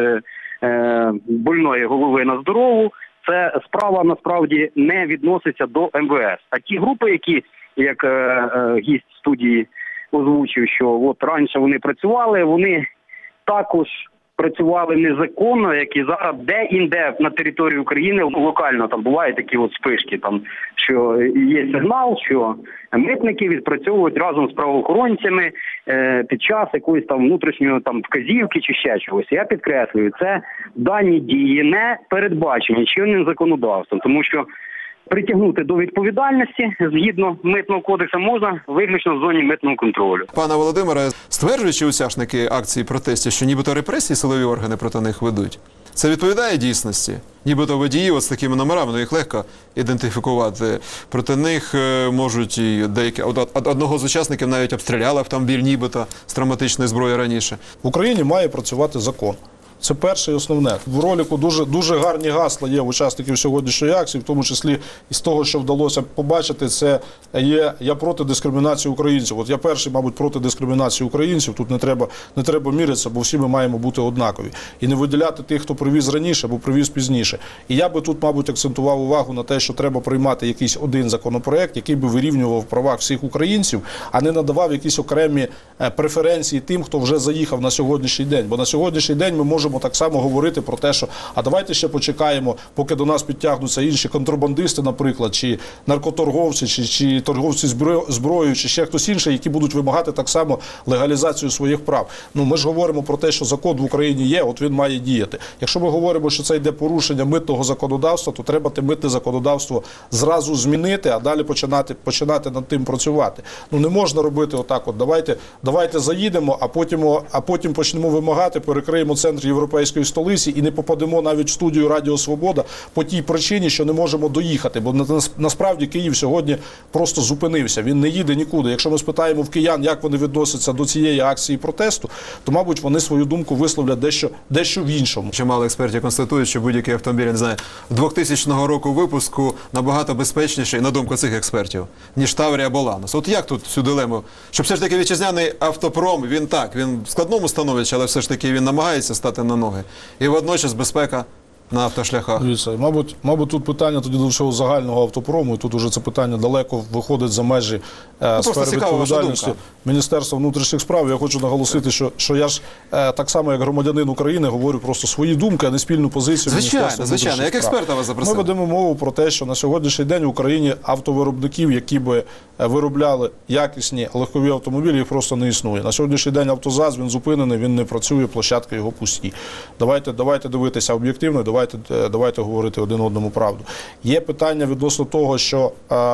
е, больної голови на здорову. Це справа насправді не відноситься до ем ве ес. А ті групи, які, як е, е, гість студії озвучив, що от раніше вони працювали, вони також працювали незаконно, як і зараз де-інде на території України локально там бувають такі от спишки, там що є сигнал, що митники відпрацьовують разом з правоохоронцями е, під час якоїсь там внутрішньої там вказівки чи ще чогось. Я підкреслюю, це дані дії не передбачені чинним законодавством, тому що притягнути до відповідальності згідно митного кодексу можна виключно в зоні митного контролю. Пане Володимире, стверджуючи учасники акції протестів, що нібито репресії силові органи проти них ведуть, це відповідає дійсності? Нібито водії от з такими номерами, ну їх легко ідентифікувати. Проти них е, можуть і деякі, од, одного з учасників навіть обстріляли автомобіль нібито з травматичної зброї раніше. В Україні має працювати закон. Це перше і основне. В ролику дуже, дуже гарні гасла є в учасників сьогоднішньої акції, в тому числі із того, що вдалося побачити, це є «Я проти дискримінації українців». От я перший, мабуть, проти дискримінації українців. Тут не треба, не треба мірятися, бо всі ми маємо бути однакові. І не виділяти тих, хто привіз раніше або привіз пізніше. І я би тут, мабуть, акцентував увагу на те, що треба приймати якийсь один законопроект, який би вирівнював права всіх українців, а не надавав якісь окремі преференції тим, хто вже заїхав на сьогоднішній день. Бо на сьогоднішній день ми можемо так само говорити про те, що а давайте ще почекаємо, поки до нас підтягнуться інші контрабандисти, наприклад, чи наркоторговці, чи, чи торговці зброєю, чи ще хтось інший, які будуть вимагати так само легалізацію своїх прав. Ну, ми ж говоримо про те, що закон в Україні є, от він має діяти. Якщо ми говоримо, що це йде порушення митного законодавства, то треба те митне законодавство зразу змінити, а далі починати, починати над тим працювати. Ну, не можна робити отак от, давайте, давайте заїдемо, а потім, а потім почнемо вимагати, перекриємо центр європейської столиці і не попадемо навіть в студію Радіо Свобода по тій причині, що не можемо доїхати. Бо насправді Київ сьогодні просто зупинився. Він не їде нікуди. Якщо ми спитаємо в киян, як вони відносяться до цієї акції протесту, то, мабуть, вони свою думку висловлять дещо, дещо в іншому. Чимало експертів констатують, що будь-який автомобіль, не знаю, двохтисячного року випуску набагато безпечніший, на думку цих експертів, ніж Таврія або Ланос. От як тут цю дилему? Щоб все ж таки вітчизняний автопром, він так, він в складному становищі, але все ж таки він намагається стати на ноги. І водночас безпека на автошляхах. Дивіться, мабуть, мабуть, тут питання тоді до всього загального автопрому, і тут уже це питання далеко виходить за межі е, ну, сфери відповідальності Міністерства внутрішніх справ. Я хочу наголосити, що, що я ж е, так само, як громадянин України, говорю просто свої думки, а не спільну позицію звичайно, Міністерства внутрішніх звичайно. справ. Як експерта вас запросили? Ми ведемо мову про те, що на сьогоднішній день в Україні автовиробників, які би виробляли якісні легкові автомобілі, їх просто не існує. На сьогоднішній день «Автозаз», він зупинений, він не працює, площадки його пусті. Давайте, давайте дивитися об'єктивно, давайте, давайте говорити один одному правду. Є питання відносно того, що е,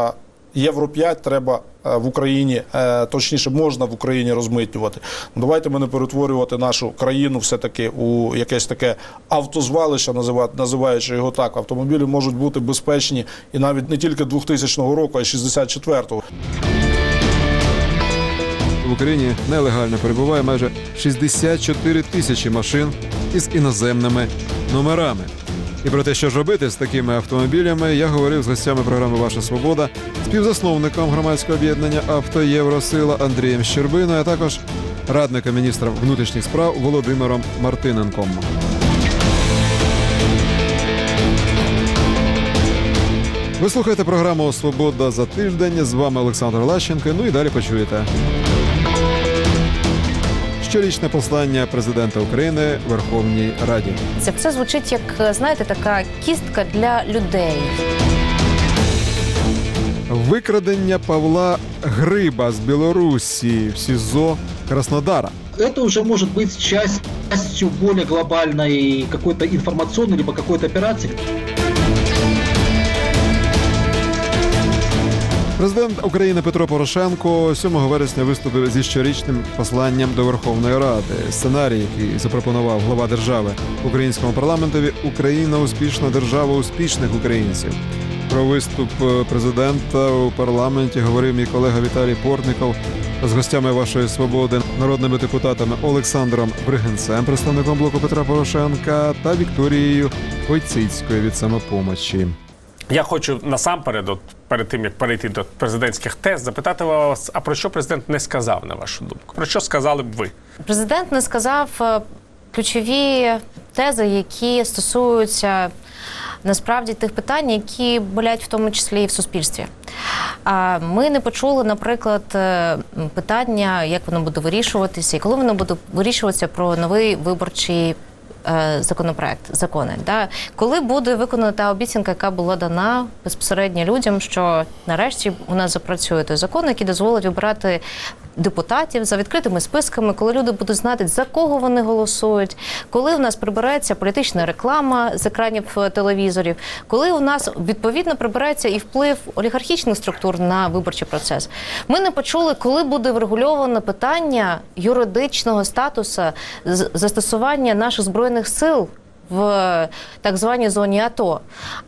Євро п'ять треба в Україні, точніше, можна в Україні розмитнювати. Давайте ми не перетворювати нашу країну все-таки у якесь таке автозвалище, називаючи його так. Автомобілі можуть бути безпечні і навіть не тільки двохтисячного року, а й шістдесят четвертого. В Україні нелегально перебуває майже шістдесят чотири тисячі машин із іноземними номерами. І про те, що ж робити з такими автомобілями, я говорив з гостями програми «Ваша свобода», співзасновником громадського об'єднання «Авто Євросила» Андрієм Щербиною, а також радником міністра внутрішніх справ Володимиром Мартиненком. Ви слухаєте програму «Свобода за тиждень». З вами Олександр Лащенко. Ну і далі почуєте. Щорічне послання президента України Верховній Раді. Це все звучить як, знаєте, така кістка для людей. Викрадення Павла Гриба з Білорусі в СІЗО Краснодара. Это уже может быть частью более глобальной какой-то информационной либо какой-то операции. Президент України Петро Порошенко сьомого вересня виступив зі щорічним посланням до Верховної Ради. Сценарій, який запропонував глава держави українському парламентові «Україна – успішна держава успішних українців». Про виступ президента у парламенті говорив мій колега Віталій Портніков з гостями «Вашої свободи», народними депутатами Олександром Бригинцем, представником блоку Петра Порошенка, та Вікторією Войціцькою від «Самопомочі». Я хочу насамперед, от, перед тим, як перейти до президентських тез, запитати вас, а про що президент не сказав, на вашу думку? Про що сказали б ви? Президент не сказав ключові тези, які стосуються насправді тих питань, які болять в тому числі і в суспільстві. Ми не почули, наприклад, питання, як воно буде вирішуватися, і коли воно буде вирішуватися про новий виборчий законопроект, закони. Да? Коли буде виконана та обіцянка, яка була дана безпосередньо людям, що нарешті у нас запрацює той закон, який дозволить обирати депутатів за відкритими списками, коли люди будуть знати, за кого вони голосують, коли у нас прибереться політична реклама з екранів телевізорів, коли у нас відповідно прибереться і вплив олігархічних структур на виборчий процес. Ми не почули, коли буде врегульовано питання юридичного статусу застосування наших збройних сил в так званій зоні АТО.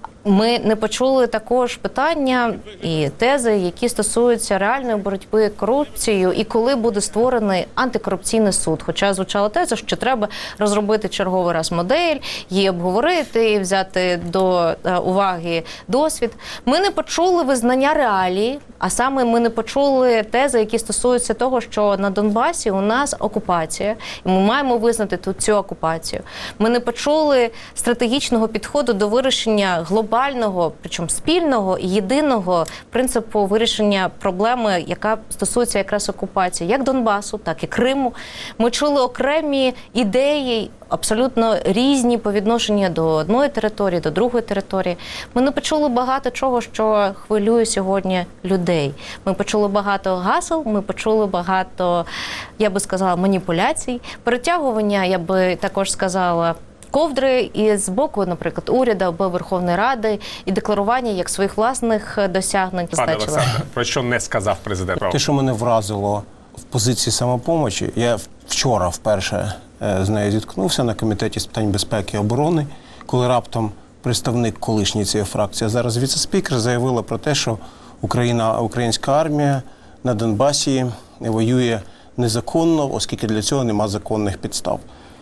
Ми не почули також питання і тези, які стосуються реальної боротьби з корупцією, і коли буде створений антикорупційний суд. Хоча звучала теза, що треба розробити черговий раз модель, її обговорити, взяти до уваги досвід. Ми не почули визнання реалій, а саме ми не почули тези, які стосуються того, що на Донбасі у нас окупація, і ми маємо визнати тут цю окупацію. Ми не почули стратегічного підходу до вирішення глобального глобального, причому спільного і єдиного принципу вирішення проблеми, яка стосується якраз окупації, як Донбасу, так і Криму. Ми чули окремі ідеї, абсолютно різні по відношенню до одної території, до другої території. Ми не почули багато чого, що хвилює сьогодні людей. Ми почули багато гасел, ми почули багато, я би сказала, маніпуляцій, перетягування, я би також сказала, ковдри і з боку, наприклад, уряду або Верховної Ради і декларування як своїх власних досягнень. Пане Олександре, про що не сказав президент? Те, що мене вразило в позиції «Самопомочі», я вчора вперше з нею зіткнувся на Комітеті з питань безпеки і оборони, коли раптом представник колишньої цієї фракції, а зараз віце-спікер, заявила про те, що Україна, українська армія на Донбасі воює незаконно, оскільки для цього нема законних підстав.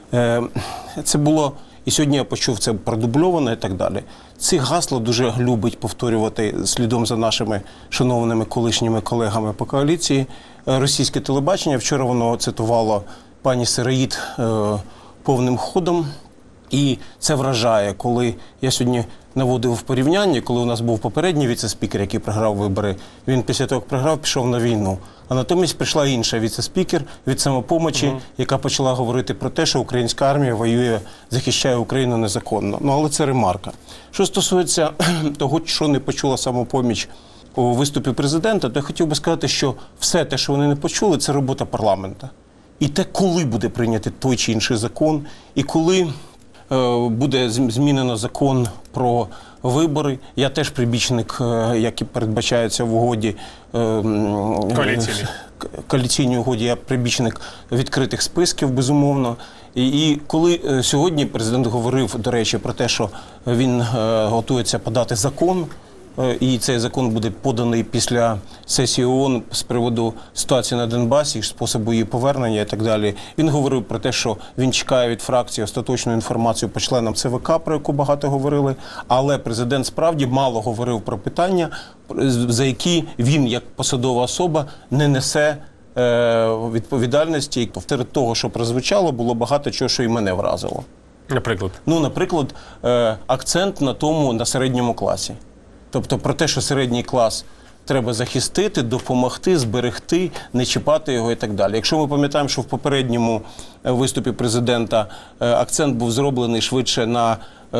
Це було, і сьогодні я почув це продубльовано і так далі. Ці гасла дуже любить повторювати слідом за нашими шановними колишніми колегами по коаліції російське телебачення. Вчора воно цитувало пані Сироїд повним ходом. І це вражає, коли я сьогодні наводив в порівнянні, коли у нас був попередній віце-спікер, який програв вибори, він після того, як програв, пішов на війну. А натомість прийшла інша віце-спікер від «Самопомочі», угу. яка почала говорити про те, що українська армія воює, захищає Україну незаконно. Ну, але це ремарка. Що стосується того, що не почула «Самопоміч» у виступі президента, то я хотів би сказати, що все те, що вони не почули, це робота парламенту. І те, коли буде прийнятий той чи інший закон, і коли буде змінено закон про вибори. Я теж прибічник, е, як і передбачається в угоді е, Коаліційній. коаліційній угоді, я прибічник відкритих списків, безумовно. І, і коли е, сьогодні президент говорив, до речі, про те, що він е, готується подати закон, е, і цей закон буде поданий після сесії ООН з приводу ситуації на Донбасі, способу її повернення і так далі, він говорив про те, що він чекає від фракції остаточну інформацію по членам ЦВК, про яку багато говорили, але президент справді мало говорив про питання, за які він, як посадова особа, не несе відповідальності. Серед того, що прозвучало, було багато чого, що і мене вразило. Наприклад? Ну, наприклад, акцент на тому, на середньому класі. Тобто про те, що середній клас треба захистити, допомогти, зберегти, не чіпати його і так далі. Якщо ми пам'ятаємо, що в попередньому виступі президента акцент був зроблений швидше на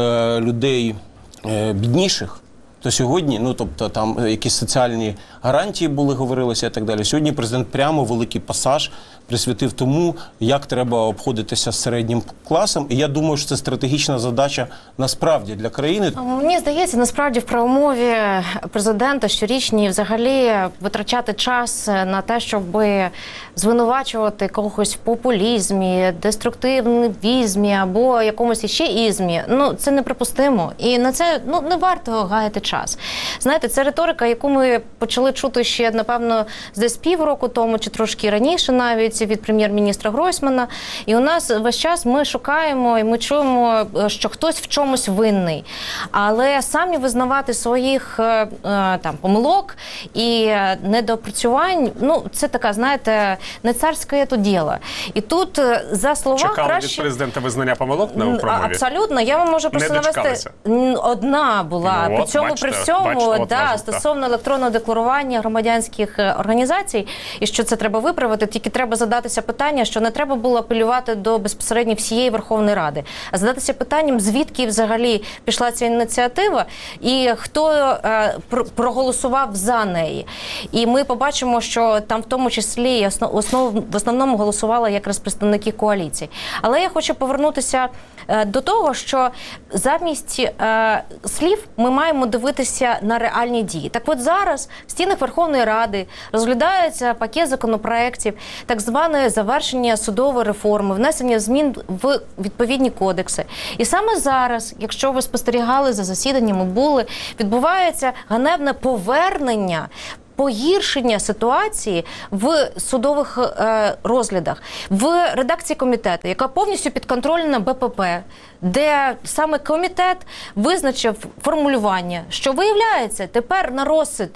людей бідніших, то сьогодні, ну, тобто там якісь соціальні гарантії були, говорилося і так далі. Сьогодні президент прямо великий пасаж присвятив тому, як треба обходитися з середнім класом. І я думаю, що це стратегічна задача насправді для країни. Мені здається, насправді в правомові президента щорічній взагалі витрачати час на те, щоб звинувачувати когось в популізмі, деструктивізмі або якомусь іще ізмі, ну, це неприпустимо. І на це, ну, не варто гаяти час. Знаєте, це риторика, яку ми почали чути ще, напевно, десь півроку тому, чи трошки раніше навіть, від прем'єр-міністра Гройсмана. І у нас весь час ми шукаємо і ми чуємо, що хтось в чомусь винний. Але самі визнавати своїх там помилок і недопрацювань, ну, це така, знаєте, не царське то діло. І тут за слова Чекали краще... від президента визнання помилок на промові? Абсолютно. Я вам можу просто навести. Одна була. Ну, при от, цьому, бачите, при всьому, бачите, да, от, стосовно електронного декларування громадянських організацій, і що це треба виправити, тільки треба задатися питання, що не треба було апелювати до безпосередньо всієї Верховної Ради, а задатися питанням, звідки взагалі пішла ця ініціатива і хто е, проголосував за неї. І ми побачимо, що там в тому числі основ, основ, в основному голосували якраз представники коаліції. Але я хочу повернутися е, до того, що замість е, слів ми маємо дивитися на реальні дії. Так от зараз в стінах Верховної Ради розглядається пакет законопроєктів, так зване завершення судової реформи, внесення змін в відповідні кодекси. І саме зараз, якщо ви спостерігали за засіданнями, були, відбувається ганебне повернення, погіршення ситуації в судових е, розглядах, в редакції комітету, яка повністю підконтрольна Б П П, де саме комітет визначив формулювання, що виявляється, тепер на розсуд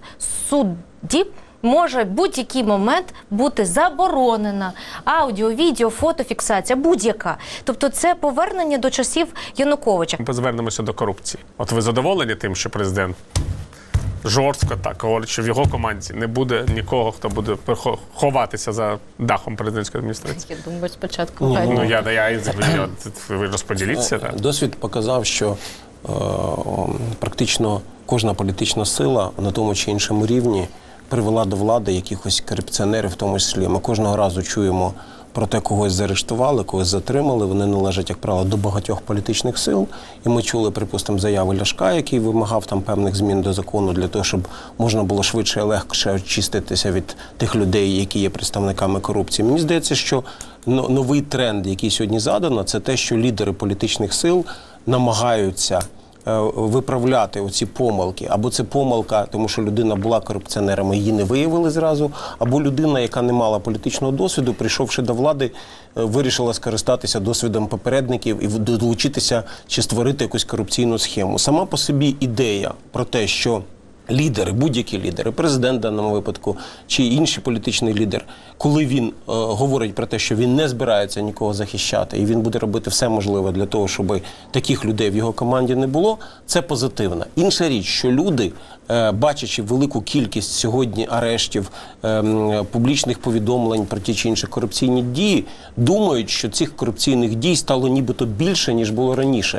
суддів може в будь-який момент бути заборонена аудіо, відео, фотофіксація, будь-яка. Тобто це повернення до часів Януковича. Ми звернемося до корупції. От ви задоволені тим, що президент жорстко так говорить, що в його команді не буде нікого, хто буде ховатися за дахом президентської адміністрації? Я думаю, спочатку. Ну, ну я, я, я ви розподіліться. Так? Досвід показав, що е, практично кожна політична сила на тому чи іншому рівні привела до влади якихось корупціонерів в тому числі. Ми кожного разу чуємо про те, когось заарештували, когось затримали. Вони належать, як правило, до багатьох політичних сил. І ми чули, припустимо, заяви Ляшка, який вимагав там певних змін до закону для того, щоб можна було швидше і легше очиститися від тих людей, які є представниками корупції. Мені здається, що новий тренд, який сьогодні задано, це те, що лідери політичних сил намагаються виправляти оці помилки. Або це помилка, тому що людина була корупціонером, її не виявили зразу, або людина, яка не мала політичного досвіду, прийшовши до влади, вирішила скористатися досвідом попередників і долучитися чи створити якусь корупційну схему. Сама по собі ідея про те, що лідери, будь-які лідери, президент в даному випадку, чи інший політичний лідер, коли він е, говорить про те, що він не збирається нікого захищати, і він буде робити все можливе для того, щоб таких людей в його команді не було, це позитивно. Інша річ, що люди, е, бачачи велику кількість сьогодні арештів, е, публічних повідомлень про ті чи інші корупційні дії, думають, що цих корупційних дій стало нібито більше, ніж було раніше.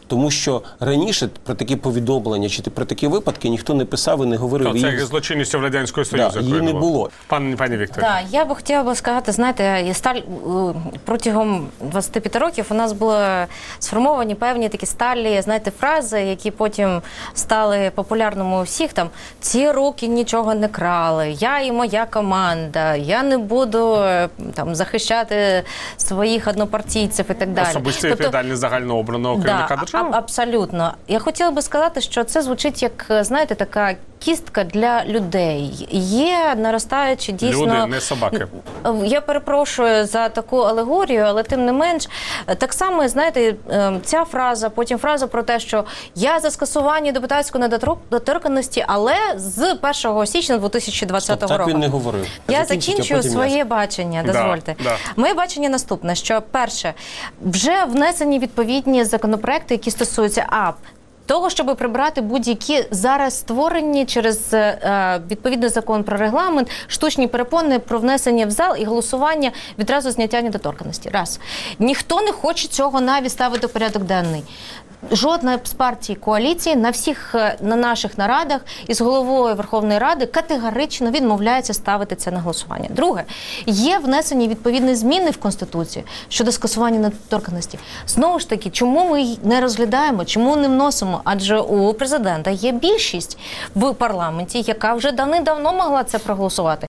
Тому що раніше про такі повідомлення чи про такі випадки ніхто не писав і не говорив. Це як злочинністю в Радянського Союзу. Да, її не було. Пан, пані Вікторе. Так, я би хотіла би сказати, знаєте, сталь протягом двадцяти п'яти років у нас були сформовані певні такі сталі, знаєте, фрази, які потім стали популярними у всіх. Там, ці руки нічого не крали, я і моя команда, я не буду там захищати своїх однопартійців і так далі. Особисто відповідальність загальнообраного керівника да, держави? А, абсолютно. Я хотіла би сказати, що це звучить як, знаєте, така кістка для людей. Є наростаючи дійсно... Люди, не собаки. Я перепрошую за таку алегорію, але тим не менш, так само, знаєте, ця фраза, потім фраза про те, що я за скасування депутатської недоторканності, але з першого січня дві тисячі двадцятого Стоп, так року. він не говорив. Я закінчую своє я... бачення, дозвольте. Да, да. Моє бачення наступне, що перше, вже внесені відповідні законопроекти, які стосуються АП, того, щоб прибрати будь-які зараз створені через е, відповідний закон про регламент штучні перепони про внесення в зал і голосування відразу зняття недоторканності. Раз. Ніхто не хоче цього навіть ставити в порядок денний. Жодна з партій коаліції на всіх на наших нарадах із головою Верховної Ради категорично відмовляється ставити це на голосування. Друге, є внесені відповідні зміни в Конституцію щодо скасування недоторканності. Знову ж таки, чому ми не розглядаємо, чому не вносимо? Адже у президента є більшість в парламенті, яка вже давним-давно могла це проголосувати.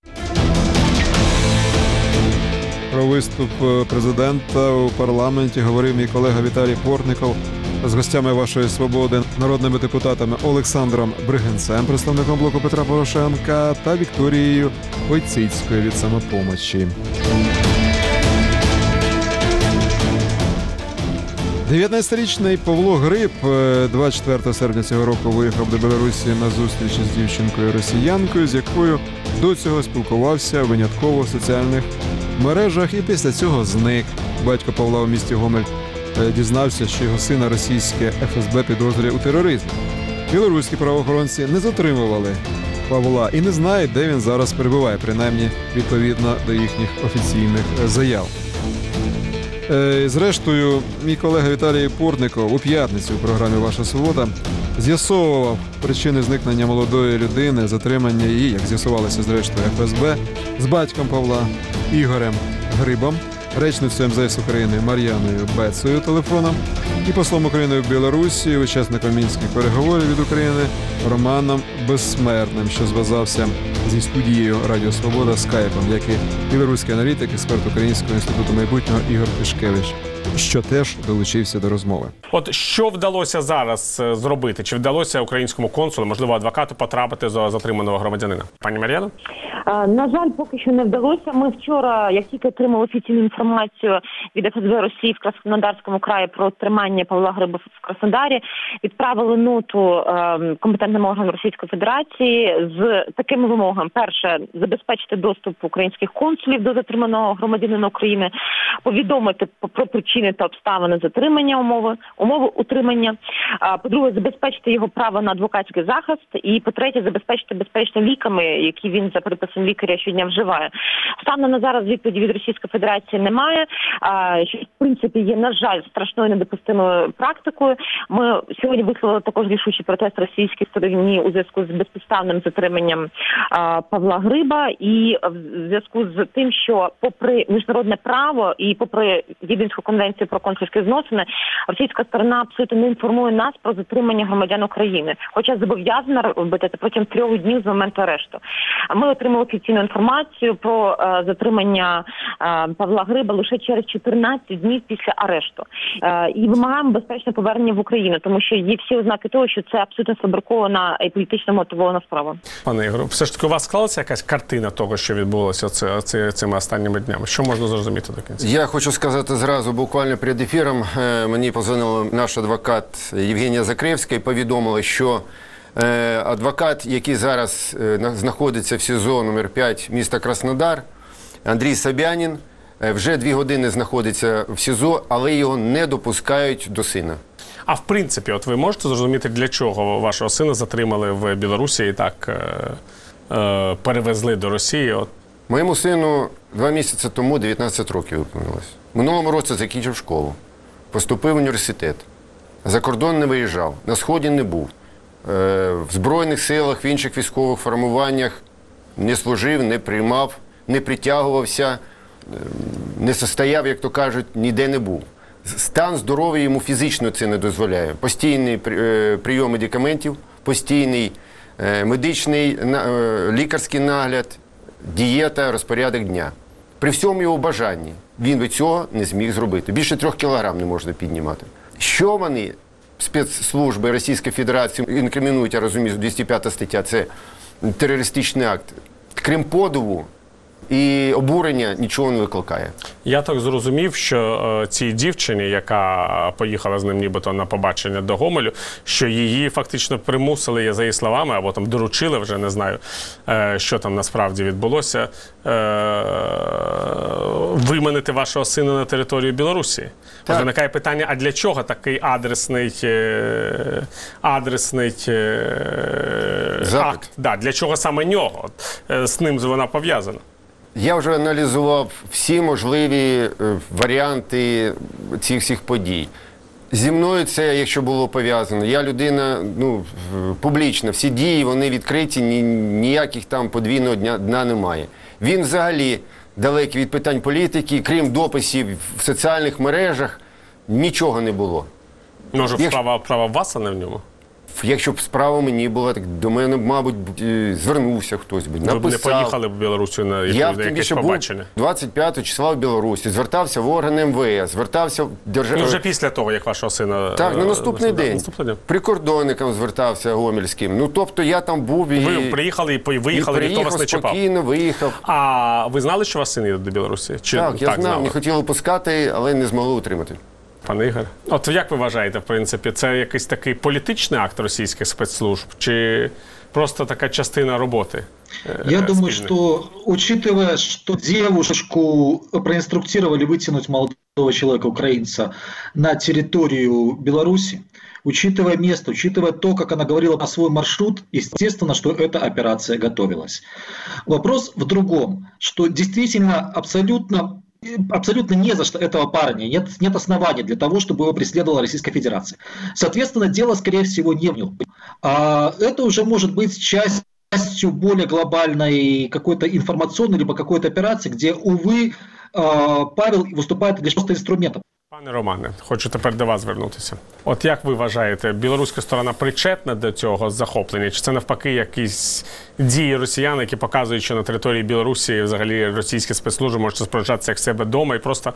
Про виступ президента у парламенті говорив мій колега Віталій Портников з гостями вашої «Свободи», народними депутатами Олександром Бригинцем, представником блоку Петра Порошенка, та Вікторією Войціцькою від «Самопомочі». дев'ятнадцятирічний Павло Гриб двадцять четвертого серпня цього року виїхав до Білорусі на зустріч з дівчинкою-росіянкою, з якою до цього спілкувався винятково в соціальних мережах, і після цього зник. Батько Павла у місті Гомель дізнався, що його сина російське еф ес бе підозрює у тероризмі. Білоруські правоохоронці не затримували Павла і не знають, де він зараз перебуває, принаймні відповідно до їхніх офіційних заяв. Зрештою, мій колега Віталій Портников у п'ятницю у програмі «Ваша свобода» з'ясовував причини зникнення молодої людини, затримання її, як з'ясувалося зрештою, еф ес бе, з батьком Павла Ігорем Грибом, речницею ем зе ес України Мар'яною Бецою телефоном і послом України в Білорусі, учасником мінських переговорів від України Романом Безсмертним, що зв'язався зі студією Радіо Свобода скайпом, як і білоруський аналітик, експерт Українського інституту майбутнього Ігор Тишкевич, що теж долучився до розмови. От що вдалося зараз зробити? Чи вдалося українському консулу, можливо, адвокату, потрапити до затриманого громадянина? Пані Мар'яно? На жаль, поки що не вдалося. Ми вчора, як тільки отримали офіційну інформацію від еф ес бе Росії в Краснодарському краї про тримання Павла Гриба в Краснодарі, відправили ноту компетентним органам Російської Федерації з такими вимогами. Перше, забезпечити доступ українських консулів до затриманого громадянина України, повідомити про причини та обставини затримання, умови, умови утримання. По-друге, забезпечити його право на адвокатський захист. І, по-третє, забезпечити безпечними ліками, які він за приписом лікаря щодня вживає. Станом на зараз відповіді від Російської Федерації немає, що, в принципі, є, на жаль, страшною недопустимою практикою. Ми сьогодні висловили також рішучий протест російській стороні у зв'язку з безпідставним затриманням Павла Гриба і в зв'язку з тим, що попри міжнародне право і попри Віденську конвенцію про консульські зносини, російська сторона абсолютно не інформує нас про затримання громадян України, хоча зобов'язана робити це протягом трьох днів з моменту арешту. Ми отримали офіційну інформацію про е, затримання е, Павла Гриба лише через чотирнадцять днів після арешту. Е, і вимагаємо безпечне повернення в Україну, тому що є всі ознаки того, що це абсолютно сфабрикована і політично мотивована справа. Пане Ігорю, все ж таки у вас склалася якась картина того, що відбулося це, це, цими останніми днями? Що можна зрозуміти до кінця? Я хочу сказати зразу, буквально перед ефіром мені позвонила наш адвокат Євгенія Закревська і повідомила, що адвокат, який зараз знаходиться в СІЗО номер п'ять міста Краснодар, Андрій Собянін, вже дві години знаходиться в СІЗО, але його не допускають до сина. А в принципі, от ви можете зрозуміти, для чого вашого сина затримали в Білорусі і так е, е, перевезли до Росії? От. Моєму сину два місяці тому дев'ятнадцять років виповнилось. В минулому році закінчив школу, поступив в університет. За кордон не виїжджав, на Сході не був. В Збройних силах, в інших військових формуваннях не служив, не приймав, не притягувався, не состояв, як то кажуть, ніде не був. Стан здоров'я йому фізично це не дозволяє. Постійний прийом медикаментів, постійний медичний, лікарський нагляд, дієта, розпорядок дня. При всьому його бажанні він би цього не зміг зробити. Більше трьох кілограм не можна піднімати. Що вони, спецслужби Російської Федерації, інкримінують, я розумію, двісті п'ята стаття, це терористичний акт. Крім подиву і обурення, нічого не викликає. Я так зрозумів, що е, цій дівчині, яка поїхала з ним нібито на побачення до Гомелю, що її фактично примусили, за її словами, або там доручили, вже не знаю, е, що там насправді відбулося, е, виманити вашого сина на територію Білорусі. Ось виникає питання, а для чого такий адресний, е, адресний е, акт? Да, для чого саме нього? Е, з ним вона пов'язана. Я вже аналізував всі можливі варіанти цих всіх подій. Зі мною це, якщо було пов'язано, я людина ну, публічна, всі дії, вони відкриті, ні, ніяких там подвійного дня, дна немає. Він взагалі далекий від питань політики, крім дописів в соціальних мережах, нічого не було. Може, Якщо... справа, справа вас, а не в ньому? Якщо б справа мені була, так до мене, мабуть, звернувся хтось би, написав. Ви б не поїхали в Білорусі на якесь побачення? Я двадцять п'ятого числа в Білорусі, звертався в органи ем ве ес, звертався в державу. Ну, вже після того, як вашого сина... Так, на наступний день. Наступний день. Прикордонникам звертався гомельським. Ну, тобто я там був і... Ви приїхали і виїхали, і ніхто вас не чіпав? Спокійно виїхав. А ви знали, що вас син їде до Білорусі? Чи так, я так, знав, знали? не хотіли пускати, але не змогли утримати. Пане Ігор, от як ви вважаєте, в принципі, це якийсь такий політичний акт російських спецслужб, чи просто така частина роботи? Я э, думаю, спільної? Что, учитывая, что девушку проинструктировали вытянуть молодого человека, украинца, на территорию Беларуси, учитывая место, учитывая то, как она говорила про свой маршрут, естественно, что эта операция готовилась. Вопрос в другом, что действительно абсолютно... Абсолютно не за что этого парня, нет, нет оснований для того, чтобы его преследовала Российская Федерация. Соответственно, дело, скорее всего, не в нем. А это уже может быть частью более глобальной какой-то информационной либо какой-то операции, где, увы, Павел выступает лишь просто инструментом. Пане Романе, хочу тепер до вас звернутися. От як ви вважаєте, білоруська сторона причетна до цього захоплення? Чи це навпаки якісь дії росіян, які показують, що на території Білорусі взагалі російські спецслужби можуть споряджатися як себе вдома і просто,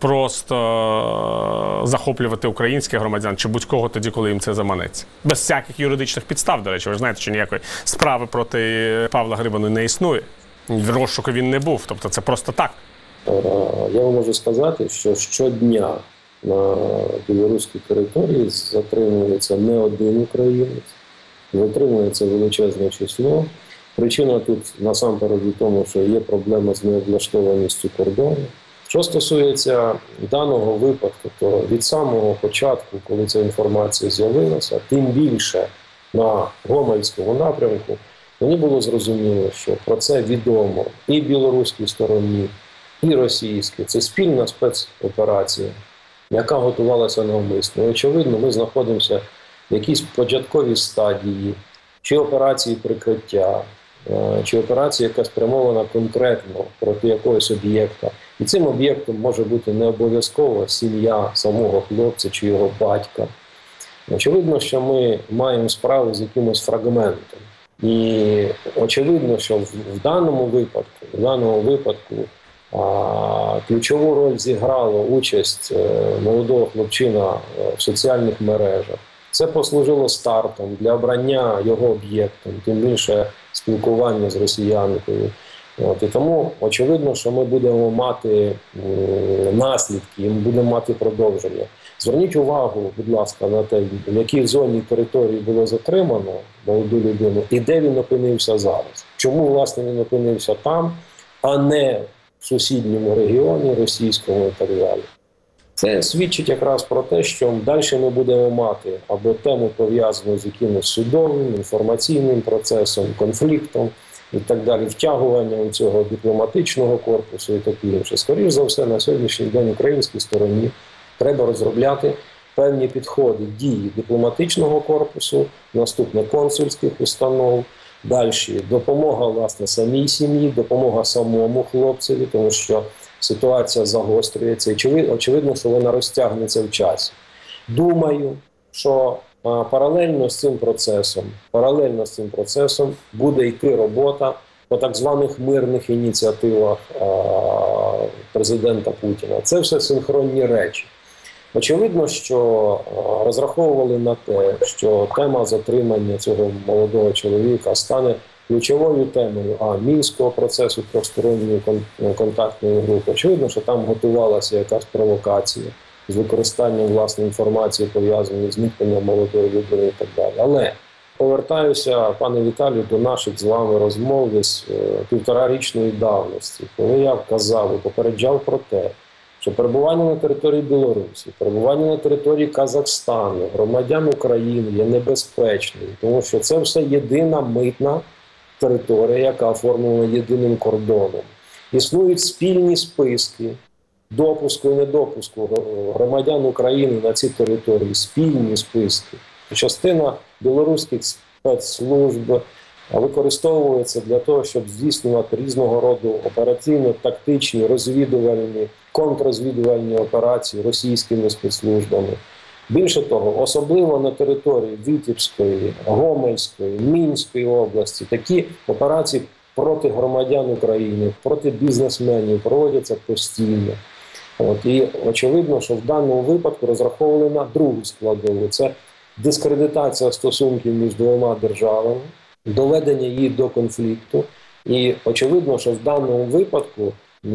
просто захоплювати українських громадян чи будь-кого тоді, коли їм це заманеться? Без всяких юридичних підстав, до речі. Ви ж знаєте, що ніякої справи проти Павла Грибану не існує. В розшуку він не був, тобто це просто так. Я вам можу сказати, що щодня на білоруській території затримується не один українець, затримується величезне число. Причина тут насамперед в тому, що є проблема з необлаштованістю кордону. Що стосується даного випадку, то від самого початку, коли ця інформація з'явилася, тим більше на Гомельському напрямку, мені було зрозуміло, що про це відомо і білоруській стороні, і російській. Це спільна спецоперація, яка готувалася навмисно. І, очевидно, ми знаходимося в якійсь початковій стадії, чи операції прикриття, чи операція, яка спрямована конкретно проти якогось об'єкта. І цим об'єктом може бути не обов'язково сім'я самого хлопця чи його батька. Очевидно, що ми маємо справу з якимось фрагментом. І очевидно, що в, в даному випадку, в даному випадку а, ключову роль зіграла участь молодого хлопчина в соціальних мережах. Це послужило стартом для обрання його об'єктом, тим більше спілкування з росіянкою. От, і тому очевидно, що ми будемо мати м, наслідки, ми будемо мати продовження. Зверніть увагу, будь ласка, на те, в якій зоні території було затримано молоду людину і де він опинився зараз. Чому, власне, він опинився там, а не в сусідньому регіоні російському і так далі. Це свідчить якраз про те, що далі ми будемо мати або тему пов'язану з якимось судовим, інформаційним процесом, конфліктом і так далі, втягуванням цього дипломатичного корпусу і таке інше. Скоріше за все, на сьогоднішній день українській стороні треба розробляти певні підходи дії дипломатичного корпусу, наступне консульських установ, далі допомога, власне, самій сім'ї, допомога самому хлопцеві, тому що ситуація загострюється і очевидно, що вона розтягнеться в часі. Думаю, що а, паралельно з цим процесом, паралельно з цим процесом буде йти робота по так званих мирних ініціативах а, президента Путіна. Це все синхронні речі. Очевидно, що а, розраховували на те, що тема затримання цього молодого чоловіка стане ключовою темою а, Мінського процесу тристоронньої кон- контактної групи. Очевидно, що там готувалася якась провокація з використанням власної інформації, пов'язаної з зникненням молодої людини і так далі. Але повертаюся, пане Віталію, до наших з вами розмов десь е, півторарічної давності, коли я вказав і попереджав про те, що перебування на території Білорусі, перебування на території Казахстану, громадян України є небезпечним, тому що це все єдина митна територія, яка оформлена єдиним кордоном. Існують спільні списки допуску і недопуску громадян України на ці території, спільні списки. Частина білоруських спецслужб використовується для того, щоб здійснювати різного роду оперативно-тактичні, розвідувальні, контррозвідувальні операції російськими спецслужбами. Більше того, особливо на території Вітебської, Гомельської, Мінської області такі операції проти громадян України, проти бізнесменів проводяться постійно. От, і очевидно, що в даному випадку розраховували на другу складову. Це дискредитація стосунків між двома державами, доведення її до конфлікту. І очевидно, що в даному випадку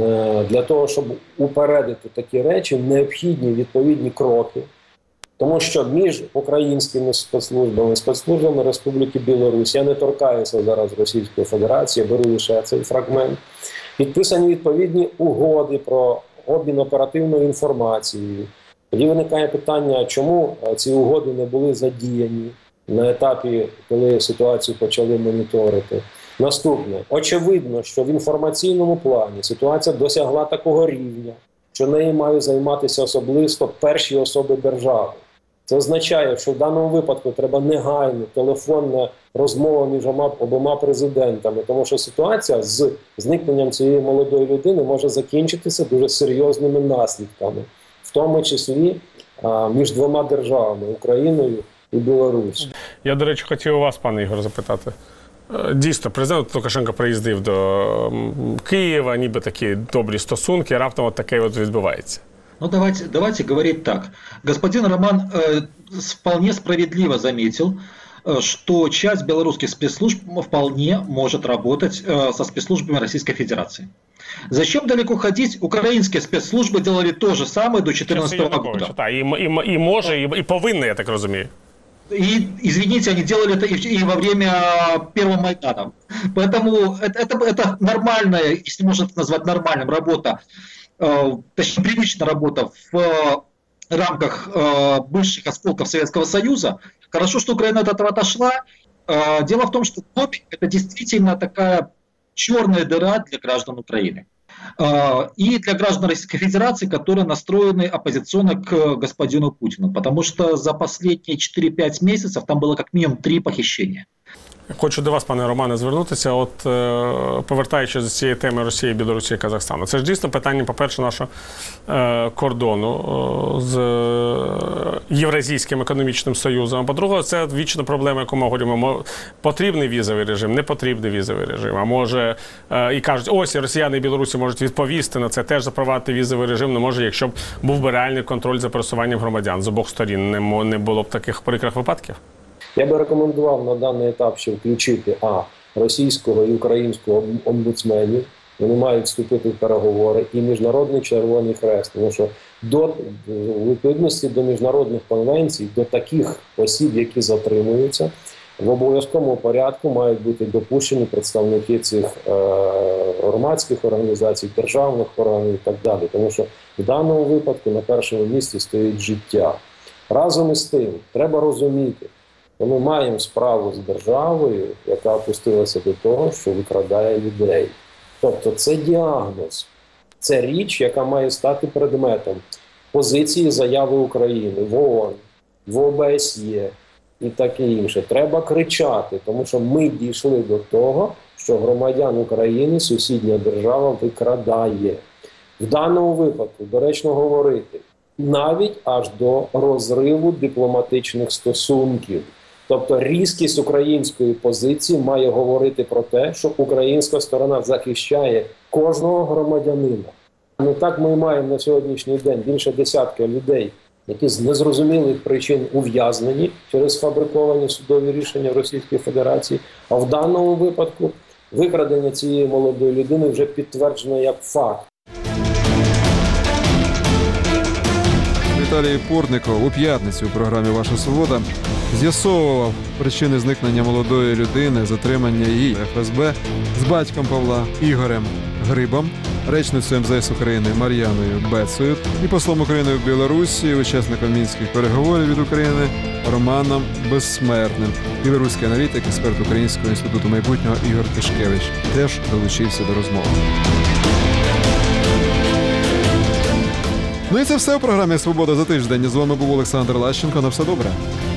для того, щоб упередити такі речі, необхідні відповідні кроки. Тому що між українськими спецслужбами, спецслужбами Республіки Білорусь, я не торкаюся зараз Російської Федерації, беру лише цей фрагмент, підписані відповідні угоди про обмін оперативною інформацією. Тоді виникає питання, чому ці угоди не були задіяні на етапі, коли ситуацію почали моніторити. Наступне. Очевидно, що в інформаційному плані ситуація досягла такого рівня, що нею мають займатися особисто перші особи держави. Це означає, що в даному випадку треба негайно телефонна розмова між обома президентами, тому що ситуація з зникненням цієї молодої людини може закінчитися дуже серйозними наслідками, в тому числі а, між двома державами – Україною і Білоруссю. Я, до речі, хотів у вас, пане Ігор, запитати. Дійсно, президент Лукашенко приїздив до Києва, ніби такі добрі стосунки, раптом от таке от відбувається. Ну, давайте, давайте говорить так. Господин Роман э, вполне справедливо заметил, э, что часть белорусских спецслужб вполне может работать э, со спецслужбами Российской Федерации. Зачем далеко ходить? Украинские спецслужбы делали то же самое до две тысячи четырнадцатого года. Так, і, і, і може, і, і повинні, я так розумію. И, извините, они делали это и, и во время Первого Майдана. Поэтому это, это, это нормальная, если можно это назвать нормальным, работа, э, точнее, привычная работа в э, рамках э, бывших осколков Советского Союза. Хорошо, что Украина от этого отошла. Э, дело в том, что КОПИ – это действительно такая черная дыра для граждан Украины. И для граждан Российской Федерации, которые настроены оппозиционно к господину Путину. Потому что за последние четыре-пять месяцев там было как минимум три похищения. Хочу до вас, пане Романе, звернутися. От повертаючись до цієї теми Росії, Білорусі і Казахстану. Це ж дійсно питання, по-перше, нашого кордону з Євразійським економічним союзом. А по-друге, це вічна проблема, яку ми говоримо. Потрібний візовий режим, не потрібний візовий режим. А може, і кажуть, ось і росіяни і білорусі можуть відповісти на це, теж запровадити візовий режим. Не може, якщо б був би реальний контроль за пересуванням громадян з обох сторін. Не було б таких прикрих випадків? Я би рекомендував на даний етап ще включити а. російського і українського омбудсменів. Вони мають вступити в переговори, і Міжнародний Червоний Хрест. Тому що до, у відповідності до міжнародних конвенцій, до таких осіб, які затримуються, в обов'язковому порядку мають бути допущені представники цих е, громадських організацій, державних органів і так далі. Тому що в даному випадку на першому місці стоїть життя. Разом із тим, треба розуміти, ми маємо справу з державою, яка опустилася до того, що викрадає людей. Тобто це діагноз, це річ, яка має стати предметом позиції заяви України в ООН, в О Б С Є і таке інше. Треба кричати, тому що ми дійшли до того, що громадян України сусідня держава викрадає. В даному випадку доречно говорити навіть аж до розриву дипломатичних стосунків. Тобто різкість української позиції має говорити про те, що українська сторона захищає кожного громадянина. Не так ми маємо на сьогоднішній день більше десятка людей, які з незрозумілих причин ув'язнені через фабриковані судові рішення в Російській Федерації. А в даному випадку викрадення цієї молодої людини вже підтверджено як факт. Віталій Портников у п'ятницю у програмі «Ваша свобода» з'ясовував причини зникнення молодої людини, затримання її Еф Ес Бе з батьком Павла Ігорем Грибом, речницею Ем Зе Ес України Мар'яною Бецою і послом України в Білорусі, учасником мінських переговорів від України Романом Безсмертним. Білоруський аналітик, експерт Українського інституту майбутнього Ігор Тишкевич теж долучився до розмови. Ну і це все у програмі «Свобода за тиждень». З вами був Олександр Лащенко. На все добре.